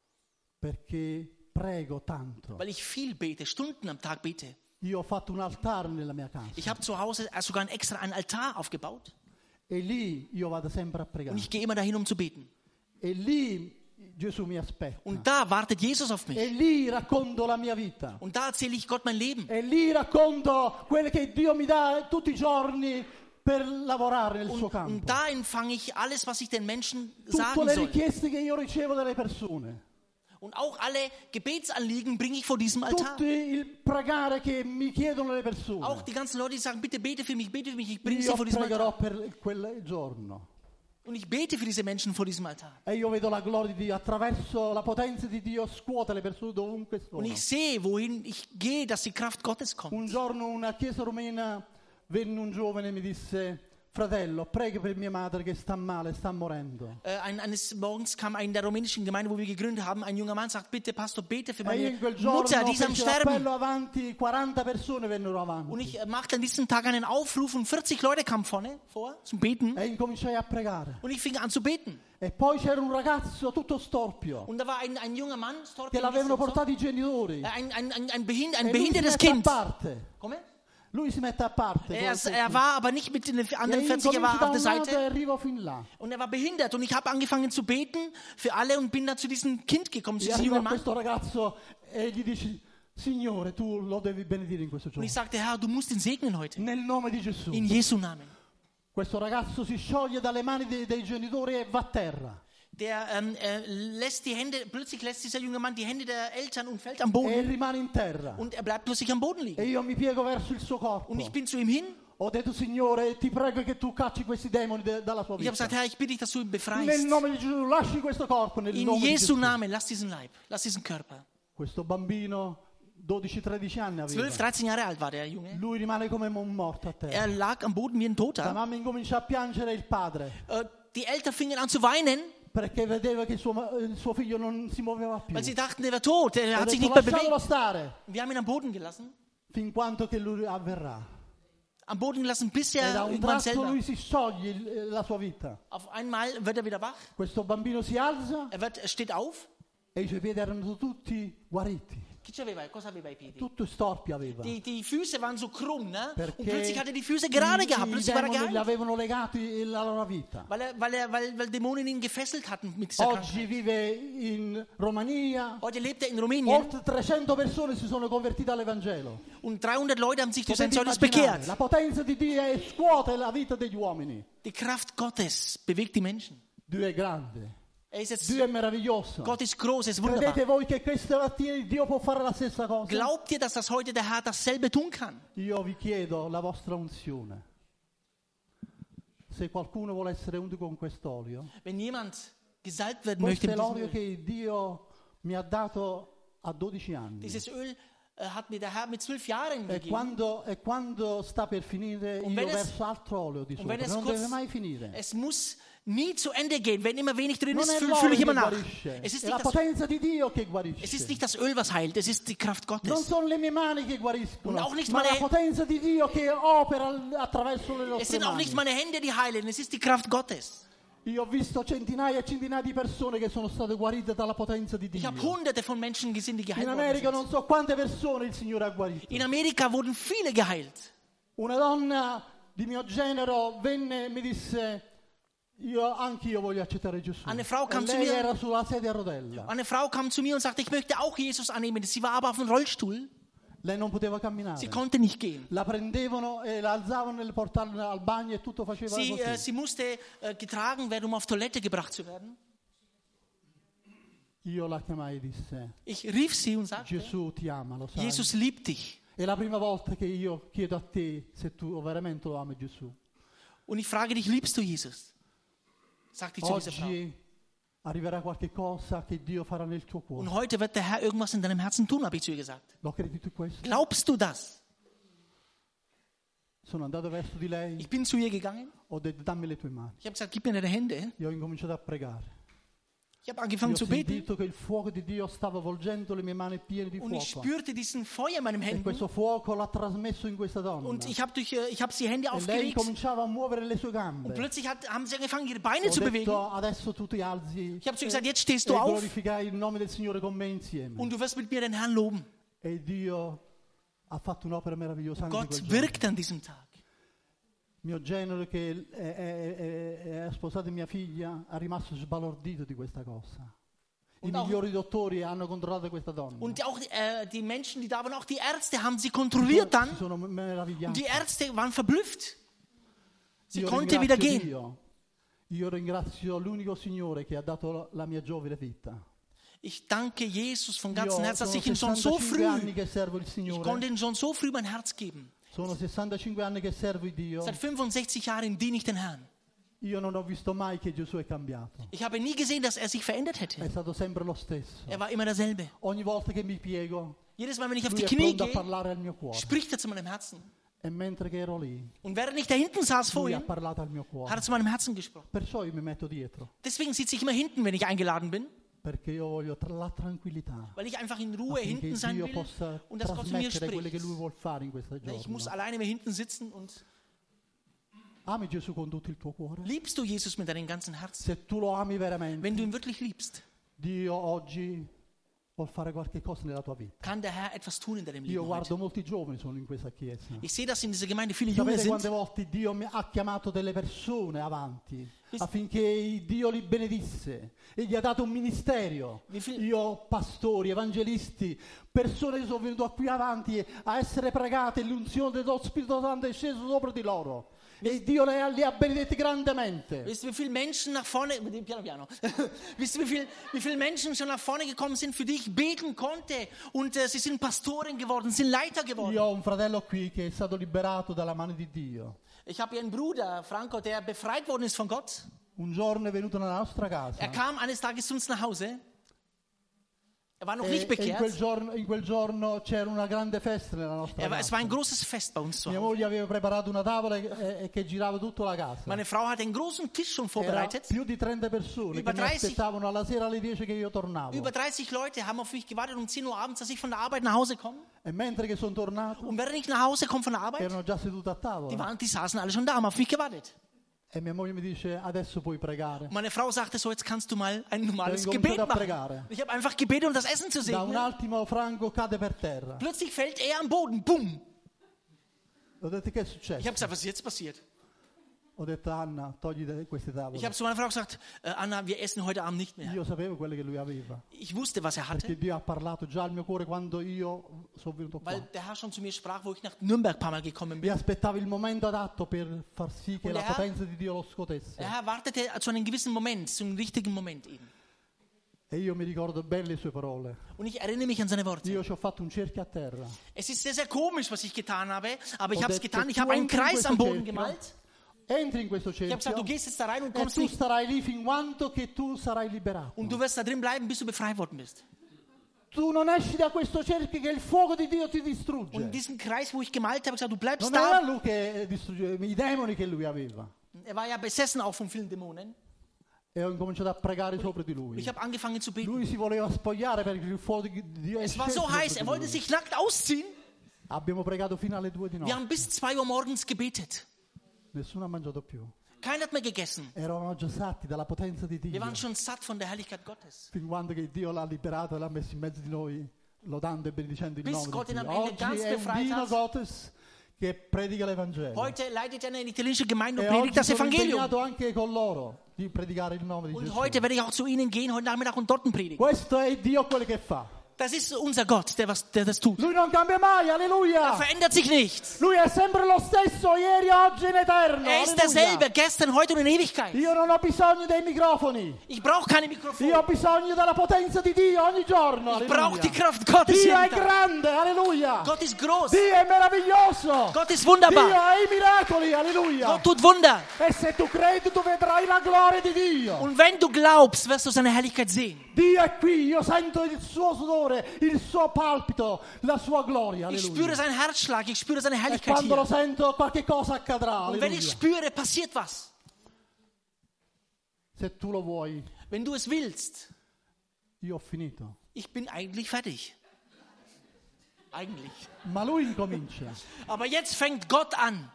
perché prego tanto. weil ich viel bete, Stunden am Tag bete. Io ho fatto un altare nella mia casa Ich habe zu Hause sogar ein extra einen Altar aufgebaut e lì io vado sempre a und pregare. ich gehe immer dahin, um zu beten. E lì Gesù mi aspetta. Und da wartet Jesus auf E mich. lì racconto la mia vita. Und da erzähle ich Gott mein Leben. E lì racconto quello che Dio mi dà tutti i giorni per lavorare nel suo Und, campo. und da empfange ich alles, was ich den Menschen Tutte sagen le soll. richieste che io ricevo dalle persone. Und auch alle Gebetsanliegen bringe ich vor diesem Altar. Tutti il pregare che mi chiedono le Auch persone. die ganzen Leute, die sagen, bitte bete für mich, bete für mich, ich bringe sie Io vor diesem pregherò Altar. per quel giorno. Und ich bete für diese Menschen vor diesem Altar. E io vedo la gloria di Dio attraverso la potenza di Dio scuote le persone dovunque sono. Und ich sehe, wohin ich gehe, dass die Kraft Gottes kommt. Un giorno una chiesa rumena venne un giovane e mi disse: fratello, prega per mia madre che sta male, sta morendo. Äh, ein, eines Morgens kam ein in der rumänischen Gemeinde, wo wir gegründet haben, ein junger Mann sagt, bitte Pastor, bete für E io meine in quel Mutter, giorno die ist am feci l'appello Sterben. avanti, quaranta persone vennero Und avanti. ich äh, machte an diesem Tag einen Aufruf und vierzig Leute kamen vorne vor zum Beten. E incominciai a pregare. Und ich fing an zu beten. E poi c'era un ragazzo tutto storpio Und da war ein, ein junger Mann, che Storpio, l'avevano portato i genitori. äh, ein, ein, ein, ein, behind, ein E lui si behindertes mette a Kind. parte. Komme? Lui si mette a parte. Er, col- er war aber nicht mit den e anderen vierzig, er incomincio war da auf der un lato e Seite. arrivo fin là. Und er war behindert. Und ich habe angefangen zu beten für alle und bin dann zu diesem Kind gekommen, zu E diesem arrivo a jungen Mann. questo ragazzo e gli dici: Signore, tu lo devi benedire in questo Und giorno. ich sagte, Herr, du musst ihn segnen heute. Nel nome di Gesù. In Jesu Namen. Questo ragazzo si scioglie dalle mani dei, dei genitori e va a terra. Der ähm, äh, lässt die Hände, plötzlich lässt dieser junge Mann die Hände der Eltern und fällt am E Boden. rimane in terra. Und er bleibt plötzlich am Boden E liegen. io mi piego verso il suo corpo. Und ich bin zu ihm hin. Ho detto: Signore, ti prego che tu cacci questi demoni de- dalla sua Ich habe vita. gesagt, Herr, ich bitte dich, dass du ihn Nel befreist. nome di Gesù, lasci questo corpo nel In nome di Jesu Gesù. Namen, lass diesen Leib, lass diesen Körper. Questo bambino, dodici tredici anni aveva. zwölf, dreizehn Jahre alt war der Junge. Lui rimane come un morto a terra. Er lag am Boden wie ein La Toter. mamma incomincia a piangere il padre Äh, Die Eltern fingen an zu weinen, perché vedeva che il suo, ma- il suo figlio non si muoveva più. weil sie dachten, er war tot, er Ho hat sich detto: nicht mehr lasciamolo bewegt. stare Wir haben ihn am Boden gelassen, fin quanto che lui avverrà. am Boden gelassen, bis E da er un irgendwann tratto selber. lui si scioglie il- la sua vita. Auf einmal wird er wieder wach, Questo bambino si alza er, wird, er steht auf. e i suoi piedi erano tutti guariti. Che c'aveva? Cosa aveva ai piedi? Tutto storpio aveva. Die, die Füße waren so krumm, ne? Perché Und plötzlich hat er die Füße gerade i, gehabt, i plötzlich war er demoni gli geheilt. avevano legati la loro vita. Weil, er, weil, er, weil, weil Dämonen ihn gefesselt hatten mit dieser Oggi Krankheit. vive in Romania. Heute lebt er in Rumänien Oltre trecento persone si sono convertite all'Evangelo. und dreihundert Leute haben sich durch sein Potete Zeugnis immaginare, bekehrt. la potenza di Dio è- scuote la vita degli uomini. Die Kraft Gottes bewegt die Menschen. Dio è grande, Er ist jetzt, Dio è meraviglioso. Gott ist groß, er ist wunderbar. Credete voi che questa mattina Dio può fare la stessa cosa? Glaubt ihr, dass das heute der Herr dasselbe tun kann? Io vi chiedo la vostra unzione. Se qualcuno vuole essere unto con quest'olio, Wenn jemand gesalbt werden möchte questo è mit diesem l'olio Öl, che Dio mi ha dato a dodici anni. dieses Öl äh, hat mir der Herr mit zwölf Jahren E gegeben. quando, e quando sta per finire, Und io wenn es- verso altro olio di Und wenn sopra. es Non kurz, deve mai finire. es muss nie zu Ende geht. Wenn immer wenig drin Non ist, è fühle l'olio fühl ich che immer nach. guarisce, Es ist, è la nicht das, potenza di Dio che es ist guarisce. nicht das Öl, was heilt, es ist die Kraft Non Gottes. sono le mie mani che Und guariscono, auch nicht ma meine- la potenza di Dio che opera attraverso le Es nostre sind auch nicht mani. meine Hände, die heilen, es ist die Kraft Gottes. Io ho visto centinaia e centinaia di persone che sono state guarite dalla potenza di Ich habe Dio. hunderte von Menschen gesehen, die In geheilt worden America sind. non so quante persone il Signore ha guarito. In Amerika wurden viele geheilt. Una donna di mio genero venne e mi disse: io anch'io voglio accettare Gesù. Eine Frau E kam zu lei mir- era sulla sedia a rotella. Eine Frau kam zu mir und sagte, ich möchte auch Jesus annehmen. Sie war aber auf dem Rollstuhl. Lei non poteva camminare. Sie konnte nicht gehen. La prendevano e la alzavano e le portavano al bagno e tutto faceva Sie, così. äh, sie musste äh, getragen werden, um auf Toilette gebracht zu werden. Io la chiamai e disse: Ich rief sie und sagte, Gesù ti ama, lo sai. Jesus liebt dich. È la prima volta che io chiedo a te se tu veramente lo ami Gesù. Und ich frage dich, liebst du Jesus? Sagte ich zu dieser Frau. Oggi arriverà qualche cosa che Dio farà nel tuo cuore. Und heute wird der Herr irgendwas in deinem Herzen tun, habe ich zu ihr gesagt. Lo credi tu questo? Glaubst du das? Sono andato verso di lei, Ich bin zu ihr gegangen. ho detto dammi le tue mani. Ich habe gesagt, gib mir deine Hände. Io ho incominciato a pregare. Ich habe Io angefangen ho zu beten. sentito che il fuoco di Dio stava avvolgendo le mie mani piene di Und ich fuoco. spürte diesen Feuer in meinen E Händen. questo fuoco l'ha trasmesso in questa donna. Und ich habe durch, äh, ich habe die Hände E lei aufgelegt. cominciava a muovere le sue gambe. Und plötzlich hat, haben sie angefangen, ihre Beine Ho zu bewegen. detto adesso tu ti alzi Ich habe zu ihr gesagt, jetzt stehst e du auf glorificai il nome del Signore con me insieme. und du wirst mit mir den Herrn loben. E Dio ha fatto un'opera meravigliosa anche Gott quel giorno. wirkt an diesem Tag. Mio genero che è, è- è- è sposato mia figlia è rimasto sbalordito di questa cosa. I Und auch- migliori dottori hanno controllato questa donna. Und auch äh, die Menschen, die da waren, auch die Ärzte haben sie kontrolliert dann. Si sono meravigliati. Und die Ärzte waren verblüfft. Sie Io konnte wieder ringrazio gehen. Dio. Io ringrazio l'unico Signore che ha dato la mia giovane vita. Ich danke Jesus von Io ganzem Herzen, dass sono ich ihn schon so sessantacinque anni früh, che servo il ich Signore. konnte ihm schon so früh mein Herz geben. Sono sessantacinque anni che servo il Dio. Seit fünfundsechzig Jahren diene ich den Herrn. Io non ho visto mai che Gesù è cambiato. Ich habe nie gesehen, dass er sich verändert È hätte. stato sempre lo stesso. Er war immer derselbe. Ogni volta che mi piego, Jedes Mal, wenn ich auf lui die è Knie pronto a gehe, parlare al mio cuore. spricht er zu meinem Herzen. E mentre che ero lì, Und während ich da hinten saß lui ha vorhin, parlato al mio hat cuore. er zu meinem Herzen gesprochen. Perciò io mi metto dietro, Deswegen sitze ich immer hinten, wenn ich eingeladen bin, perché io voglio tra- la tranquillità. weil ich einfach in Ruhe Affinché hinten sein Dio will possa und dass Gott zu mir trasmettere quelle che spricht. lui vuol fare in questa Ich muss giorno. alleine mehr hinten sitzen und Ami Gesù con tutto il tuo cuore? liebst du Jesus mit deinem ganzen Herzen? Se tu lo ami veramente, Wenn du ihn wirklich liebst, Dio oggi vuol fare qualche cosa nella tua vita. kann der Herr etwas tun in deinem Io Leben guardo heute. molti giovani sono in questa chiesa. Ich sehe, dass in dieser Gemeinde viele Junge Sapete quante sind. volte Dio mi ha chiamato delle persone avanti Vis- affinché Dio li benedisse e gli ha dato un ministerio. Wie viel- Io, pastori, evangelisti, persone che sono venute qui avanti a essere pregate e l'unzione dello Spirito Santo è sceso sopra di loro. E Dio li ha, li ha benedetti grandemente. Wisst ihr, wie viele Menschen nach vorne, mit dem Piano, Piano. Wisst ihr, wie viele wie viel Menschen schon nach vorne gekommen sind, für die ich beten konnte und äh, sie sind Pastoren geworden, sind Leiter geworden. Io ho un fratello qui che è stato liberato dalla mano di Dio. Ich habe hier einen Bruder, Franco, der befreit worden ist von Gott. Un giorno è venuto nella nostra casa. Er kam eines Tages zu uns nach Hause. Er war noch E, nicht e in, quel bekehrt. giorno, in quel giorno c'era una grande festa nella nostra Er war, es war casa. ein großes Fest bei uns zu Mia Hause. moglie aveva preparato una tavola e, e che girava tutta la casa. Meine Frau hat einen großen Tisch schon Era vorbereitet. più di trenta persone Über che mi dreißig aspettavano alla sera alle dieci che io tornavo. Über dreißig Leute haben auf mich gewartet um zehn Uhr abends, dass ich von der Arbeit nach Hause komme. E mentre che sono tornato, Und während ich nach Hause komme von der Arbeit, erano già seduti a die, tavola. waren, die saßen alle schon da, haben auf mich gewartet. E mia moglie mi dice, adesso puoi pregare. Und meine Frau sagte so, jetzt kannst du mal ein normales Dann Gebet cominciate a machen. pregare. Ich habe einfach gebetet, um das Essen zu Da un segnen. attimo Franco cade per terra. Plötzlich fällt er am Boden, bumm. Ho detto, che è Ich successo? habe gesagt, was ist jetzt passiert? Ho detto, Anna, togli de- queste Ich tavole. habe zu meiner Frau gesagt, äh, Anna, wir essen heute Abend nicht mehr. Io sapevo quelle che lui aveva. Ich wusste, was er Perché hatte, Dio ha parlato già al mio cuore quando io sono venuto qua. weil der Herr schon zu mir sprach, wo ich nach Nürnberg ein paar Mal gekommen Mi bin. aspettavo il momento adatto per far sì che Und la der Herr- potenza di Dio lo scuotesse. Der Herr wartete zu einem gewissen Moment, zu einem richtigen Moment eben. E io mi ricordo bene le sue parole. Und ich erinnere mich an seine Worte. Io ci ho fatto un cerchio a terra. Es ist sehr, sehr komisch, was ich getan habe, aber ich Ho habe es detto, getan. Ich tu habe einen entri in Kreis questo am Boden cerchio, gemalt. Entri in questo Ich habe gesagt, cerchio du gehst jetzt da rein und e kommst tu nicht. starai lì fin quanto che tu sarai liberato. Und du wirst da drin bleiben, bis du befreit worden bist. Tu non esci da questo cerchio che il fuoco di Dio ti Und in distrugge. diesem Kreis, wo ich gemalt habe, gesagt, du bleibst Non era da. lui che eh, distruggeva, i demoni che lui aveva. Er war ja besessen auch von vielen Dämonen. E ho incominciato a pregare sopra di lui. Ich habe angefangen zu beten. Lui si voleva spogliare perché il fuoco di Dio è Es war sceso so sopra heiß, di er wollte lui. sich nackt ausziehen. Abbiamo pregato fino alle due di Wir notte. haben bis zwei Uhr morgens gebetet. Nessuno ha mangiato più. Keiner hat mehr gegessen. Eravamo già satti dalla potenza di Wir Dio. waren schon satt von der Herrlichkeit Gottes. Fin quando che Dio l'ha liberato e l'ha messo in mezzo di noi, lodando e benedicendo il Bis nome Gott di ihn Dio. am Ende Oggi ganz è un befreit Dino hat. Gottes che predica l'Evangelo. Heute leitet er eine italienische Gemeinde und E oggi predigt das sono Evangelium. impegnato anche con loro di predicare il nome di Und Gesù. heute werde ich auch zu ihnen gehen, heute Nachmittag und dort predigen. Questo è Dio quello che fa. Das ist unser Gott, der, was, der das tut. Lui non cambia mai, Er alleluia. verändert sich nicht. Lui è sempre lo stesso, ieri, oggi e in eterno. Er ist Alleluia. derselbe, gestern, heute und in Ewigkeit. Io non ho bisogno dei microfoni. Ich brauche keine Io Mikrofone. ho bisogno della potenza di Dio ogni giorno. Ich brauche die Alleluia. Kraft Gottes Dio è jeden Tag. grande, alleluia. Gott ist groß. Dio è meraviglioso. Gott ist Dio wunderbar. ha i miracoli, alleluia. Gott tut Wunder. E se tu credi, tu vedrai la gloria di Dio. Und wenn du glaubst, wirst du seine Herrlichkeit sehen. Dio è qui, io sento il suo sudore, il suo palpito, la sua gloria, Ich alleluia. spüre seinen Herzschlag, ich spüre seine E Herrlichkeit quando lo hier. sento, qualche cosa accadrà, Und wenn ich alleluia. spüre, passiert was. Se tu lo vuoi, Wenn du es willst, io ho finito. ich bin eigentlich fertig. Eigentlich. Ma lui incomincia. Aber jetzt fängt Gott an.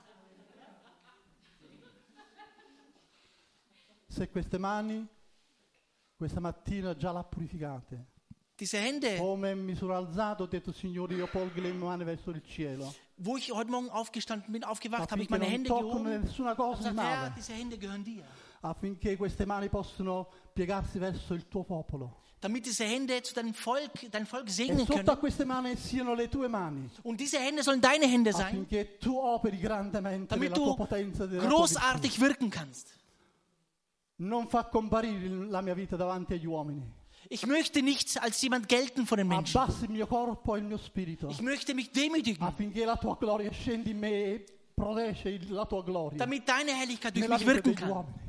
Se queste mani, questa mattina già l'ha purificate. Diese Hände, Come mi sono alzato, ho detto, Signore, io polgo le mani verso il cielo. wo ich heute Morgen aufgestanden bin, aufgewacht, habe ich Affinché meine non Hände toccano gehoben nessuna und cosa di gesagt, Herr, male. diese Hände gehören dir. Affinché queste mani possano piegarsi verso il tuo popolo. Damit diese Hände zu deinem Volk, dein Volk E segnen sotto a können. queste mani siano le tue mani. Und diese Hände sollen deine Hände sein, Affinché tu operi grandemente damit nella tua du potenza e della tua virtù. großartig wirken kannst. Non fa comparire la mia vita davanti agli uomini. Ich möchte nicht als jemand gelten vor den Menschen. Abbassi il mio corpo e il mio spirito. Ich möchte mich demütigen, Affinché la tua gloria scendi in me e protegge il- la tua gloria. damit deine Herrlichkeit durch Nella mich vita wirken degli kann. uomini.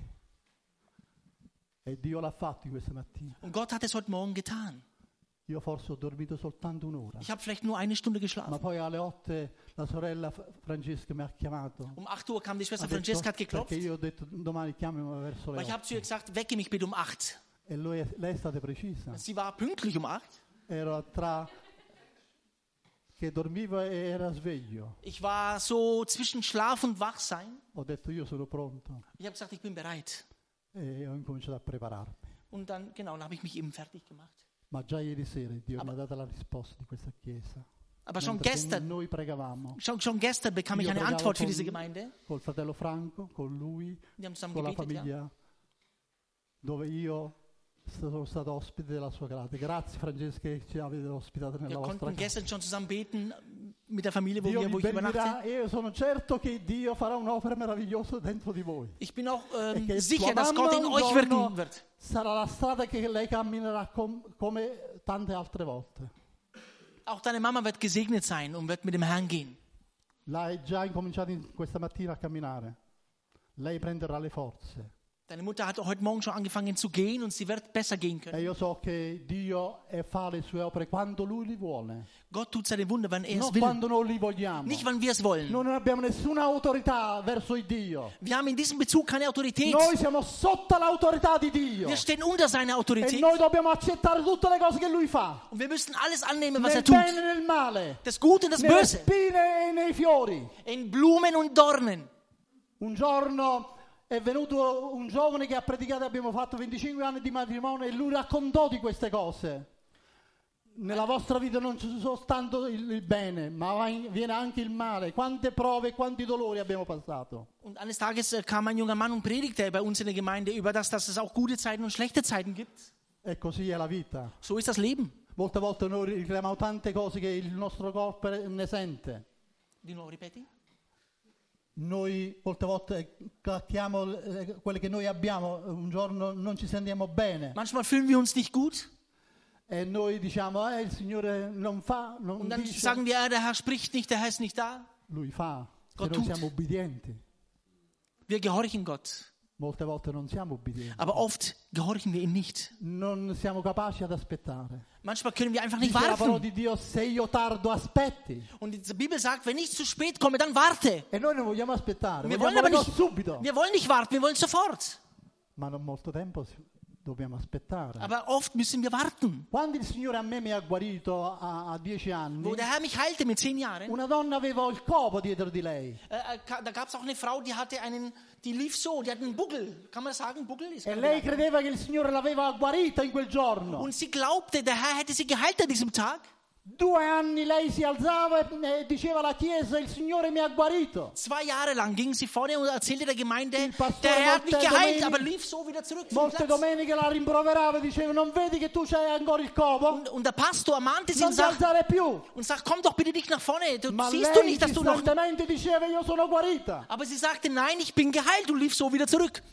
E Dio l'ha fatto questa mattina. Und Gott hat es heute Morgen getan. Io forse ho dormito soltanto un'ora. Ich habe vielleicht nur eine Stunde Ma geschlafen. poi alle otto la sorella F- Francesca mi ha chiamato. Um acht Uhr kam die Schwester Ha detto- Francesca, hat geklopft. perché io ho detto domani chiamami verso le Weil ich habe zu ihr otto. gesagt, wecke mich bitte um acht. E lui è- lei è stata precisa. Sie war pünktlich um acht. Ero tra che dormivo e era sveglio. Ich war so zwischen Schlaf und Wachsein. Ho detto io sono pronto Ich habe gesagt, ich bin bereit. e ho incominciato a prepararmi. Und dann, genau, dann habe ich mich eben fertig gemacht. Ma già ieri sera Dio mi ha dato la risposta di questa chiesa. Aber schon Mentre che gestern, noi pregavamo schon, schon gestern bekam ich Io eine pregavo Antwort für con- diese Gemeinde. col fratello Franco, con lui, Die haben zusammen con la gebetet, ja. famiglia dove io sono stato ospite della sua grazia. Grazie Francesca che ci avete ospitato nella Wir vostra konnten casa. gestern schon zusammen beten mit der Familie, wo, Dio wir, vi wo ich übernachte. bendirà e io sono certo che Dio farà un'opera meravigliosa dentro di voi. Ich bin auch E ähm, che sicher, tua dass mamma Gott in un euch giorno wirken wird. sarà la strada che lei camminerà com- come tante altre volte. Auch deine Mama wird gesegnet sein und wird mit dem Herrn gehen. L'hai già incominciato in- questa mattina a camminare. Lei prenderà le forze. Deine Mutter hat heute Morgen schon angefangen zu gehen und sie wird besser gehen E können. io so che Dio eh, fa le sue opere quando Lui li vuole. Gott tut seine Wunder, wenn er Non es will. quando noi li vogliamo. Nicht, wann wir es wollen. Noi non abbiamo nessuna autorità verso il Dio. Wir haben in diesem Bezug keine Autorität. Noi siamo sotto l'autorità di Dio. Wir stehen unter seiner E Autorität. noi dobbiamo accettare tutte le cose che Lui fa. Und wir müssen alles annehmen, was Nel er tut. bene e nel male. Das Gute und das Nelle Böse. spine e nei fiori. In Blumen und Dornen. Un giorno è venuto un giovane che ha predicato, abbiamo fatto venticinque anni di matrimonio e lui raccontò di queste cose. Nella vostra vita non c'è soltanto il, il bene, ma va in- viene anche il male. Quante prove e quanti dolori abbiamo passato. Und eines Tages äh, kam ein junger Mann und predigte bei uns in der Gemeinde über das, dass es auch gute Zeiten und schlechte Zeiten gibt. E così è la vita. So ist das Leben. Molte volte noi reclamiamo tante cose che il nostro corpo ne sente. Di nuovo ripeti? Noi molte volte cattiamo eh, quelle che noi abbiamo, un giorno non ci sentiamo bene Manchmal fühlen wir uns nicht gut e noi diciamo eh, il Signore non fa, non und dann dice, sagen wir, ah, der Herr spricht nicht, der Herr ist nicht da. Lui fa, se Gott noi tut. siamo ubbidienti. Wir gehorchen Gott, Molte volte non siamo ubbidienti, aber oft gehorchen wir ihm nicht. non siamo capaci ad aspettare. Manchmal können wir einfach nicht Dice la parola warten. di Dio, se io tardo aspetti. Und die Bibel sagt, wenn ich zu spät komme, dann warte. E noi non vogliamo aspettare, Wir vogliamo wollen aber le cose nicht, subito. wir wollen nicht warten, wir wollen sofort. ma non molto tempo si- dobbiamo aspettare. Aber oft müssen wir warten. Quando il Signore a me mi ha guarito a, a dieci anni, Wo der Herr mich heilte mit zehn Jahren, una donna aveva il copo dietro di lei äh, äh, ka- da gab es auch eine Frau, die hatte einen, die lief so, die hatte einen Buckel. Kann man das sagen, Buckel? Ist e keine lei Beleidigung. credeva che il Signore l'aveva guarita in quel giorno. Und sie glaubte, der Herr hätte sie geheilt an diesem Tag. Due anni lei si alzava e diceva alla Chiesa: il Signore mi ha guarito. Zwei Jahre lang ging sie vorne und erzählte der Gemeinde, Il pastore der Herr hat mich molte geheilt, domeniche- aber lief so wieder zurück zum Molte Platz. domeniche la rimproverava e diceva: non vedi che tu c'hai ancora il copo? Und, und der Pastor ermahnte sie Non und ti sagt, alzare più. und sagt, komm doch bitte nicht nach vorne, du Ma siehst du lei nicht, dass du noch... costantemente diceva: io sono guarita. Aber sie sagte, nein, ich bin geheilt und lief so wieder zurück.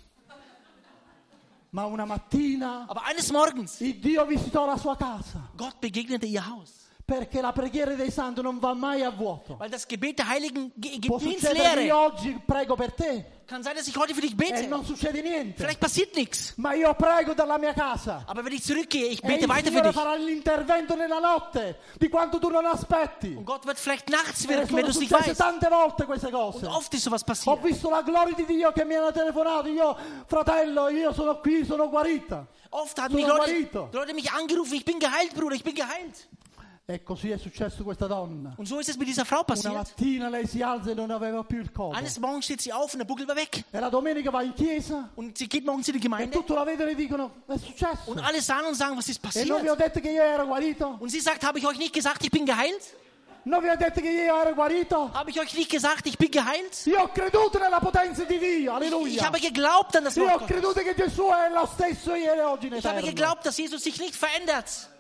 Ma una mattina Aber eines Morgens, il Dio visitò la sua casa, Gott begegnete ihr Haus. perché la preghiera dei santi non va mai a vuoto. Weil das Gebet der Heiligen ge- Può gibt nie ins succedere che io Leere. oggi prego per te Kann sein, dass ich heute für dich e bete. non succede niente, Vielleicht passiert nichts. ma io prego dalla mia casa Aber wenn ich zurückgehe, ich e bete il weiter für Signore dich. farà l'intervento nella notte di quanto tu non aspetti. Und Gott wird vielleicht nachts E wirken, wenn sono du es nicht successe weißt. tante volte queste cose. Und oft ist sowas Ho passiert. visto la gloria di Dio che mi hanno telefonato: io, fratello, io sono qui, sono guarita. Oft haben mich Sono Leute, guarito. Leute mich angerufen, ich bin geheilt, Bruder, ich bin geheilt. E così è successo questa donna. Und so ist es mit dieser Frau Una passiert. mattina lei si alza e non aveva più il copo. Eines Morgens steht sie auf und der Buckel war weg. E la domenica va in chiesa Und sie geht morgens in die e Gemeinde tutto la vedono e dicono: è successo. und alle sahen und sagen, was ist E non vi ho passiert? detto che io ero guarito? Und sie sagt, habe ich euch nicht gesagt, ich bin geheilt? Non vi ho detto che io ero guarito? Habe ich euch nicht gesagt, ich bin geheilt? Io ho creduto nella potenza di Dio, Ich alleluia. habe geglaubt an das Io ho Wort Gottes. creduto che Gesù è lo stesso ieri e oggi in Ich habe eterno. geglaubt, dass Jesus sich nicht verändert.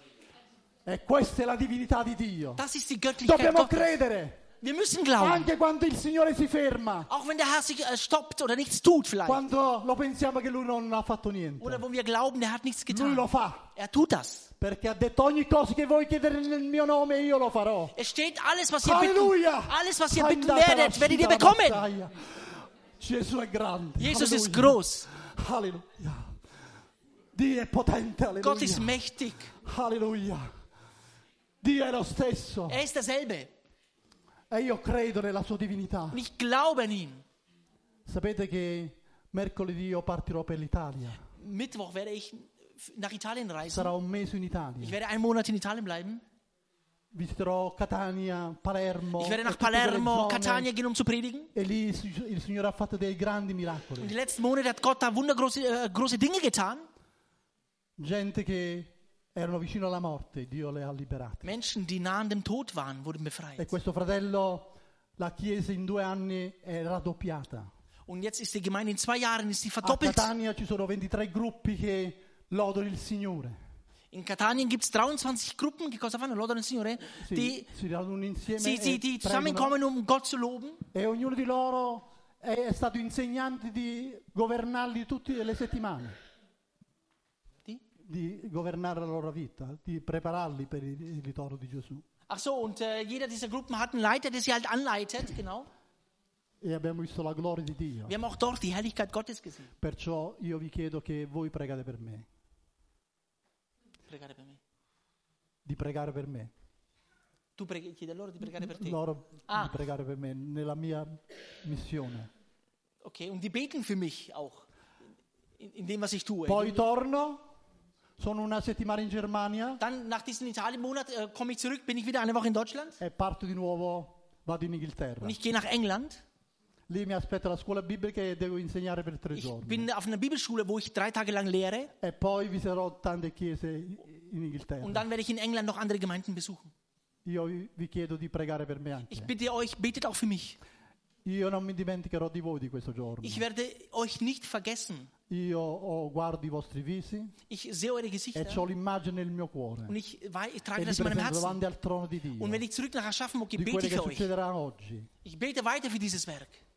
E questa è la divinità di Dio. Das ist die Göttlichkeit Dobbiamo Gottes. credere, Wir müssen glauben. anche quando il Signore si ferma, Auch wenn der Herr sich äh, stoppt oder nichts tut vielleicht. quando lo pensiamo che Lui non ha fatto niente. Oder wo wir glauben, der hat nichts Lui lo getan. fa, Er tut das. perché ha detto: ogni cosa che voi chiedere nel mio nome io lo farò. Es steht, alles was ihr bitten, Alleluia! alles was ihr bitten Andate alla werdet, werdet ihr sfida, bekommen. battaglia. Gesù è grande. Jesus ist Alleluia. groß. Alleluia. Dio è potente, Gott ist alleluia. mächtig. Alleluia. Dio è lo stesso Er ist derselbe. e io credo nella sua divinità. Und ich glaube an ihn. Sapete che mercoledì io partirò per l'Italia. Mittwoch werde ich nach Italien reisen. Sarà un mese in Ich Italia. werde einen Monat in Italien bleiben. Visiterò Catania, Palermo. Ich werde e nach tutte quelle Palermo, zone. Catania gehen, um zu predigen. E lì il Signore ha fatto dei grandi Und miracoli. die letzten Monate hat Gott da wundergroße äh, große Dinge getan. Gente che erano vicino alla morte, Dio le ha liberate. Menschen, die nah an dem Tod waren, wurden E befreit. questo fratello, la chiesa in due anni è raddoppiata. Und jetzt ist die Gemeinde in zwei Jahren ist sie A verdoppelt. Catania ci sono ventitré gruppi che lodano il Signore. In Katanien gibt es dreiundzwanzig Gruppen, che cosa fanno? Lodano il Signore, Sì, die, si radunano insieme sie, e sie, die pregano. zusammenkommen, um Gott zu loben. E ognuno di loro è, è stato insegnante di governarli tutte le settimane, Die? di governare la loro vita, di prepararli per il, il ritorno di Gesù. Ach so, und äh, jeder dieser Gruppen hat einen Leiter, der sie halt anleitet, genau. E abbiamo visto la gloria di Dio. Wir haben auch dort die Herrlichkeit Gottes gesehen. Perciò io vi chiedo che voi pregate per me, Pregare per me. di pregare per me, Tu preghi, chiedi a loro di pregare per te. loro Ah. di pregare per me nella mia missione. Okay, und die beten für mich auch. In, in dem, was ich tue. Poi torno, sono una settimana in Germania Dann nach diesem Italien-Monat äh, komme ich zurück, bin ich wieder eine Woche in Deutschland. e parto di nuovo, vado in Inghilterra. Und ich gehe nach England. Lì mi aspetta la scuola biblica e devo insegnare per tre Ich giorni. bin auf einer Bibelschule, wo ich drei Tage lang lehre. E poi visiterò tante chiese in Inghilterra. Und dann werde ich in England noch andere Gemeinden besuchen. Io vi vi chiedo di pregare per me anche. Ich bitte euch, betet auch für mich. Io non mi dimenticherò di voi di questo giorno. Ich werde euch nicht vergessen. Io ho, guardo i vostri visi Ich sehe eure e Gesichter ho l'immagine nel mio cuore. und ich, wei- ich E trage li das in meinem presento Herzen. davanti al trono di Dio. Und wenn ich zurück nach Aschaffenburg gehe, Di bete quello ich che für euch. succederà oggi. Ich bete weiter für dieses Werk.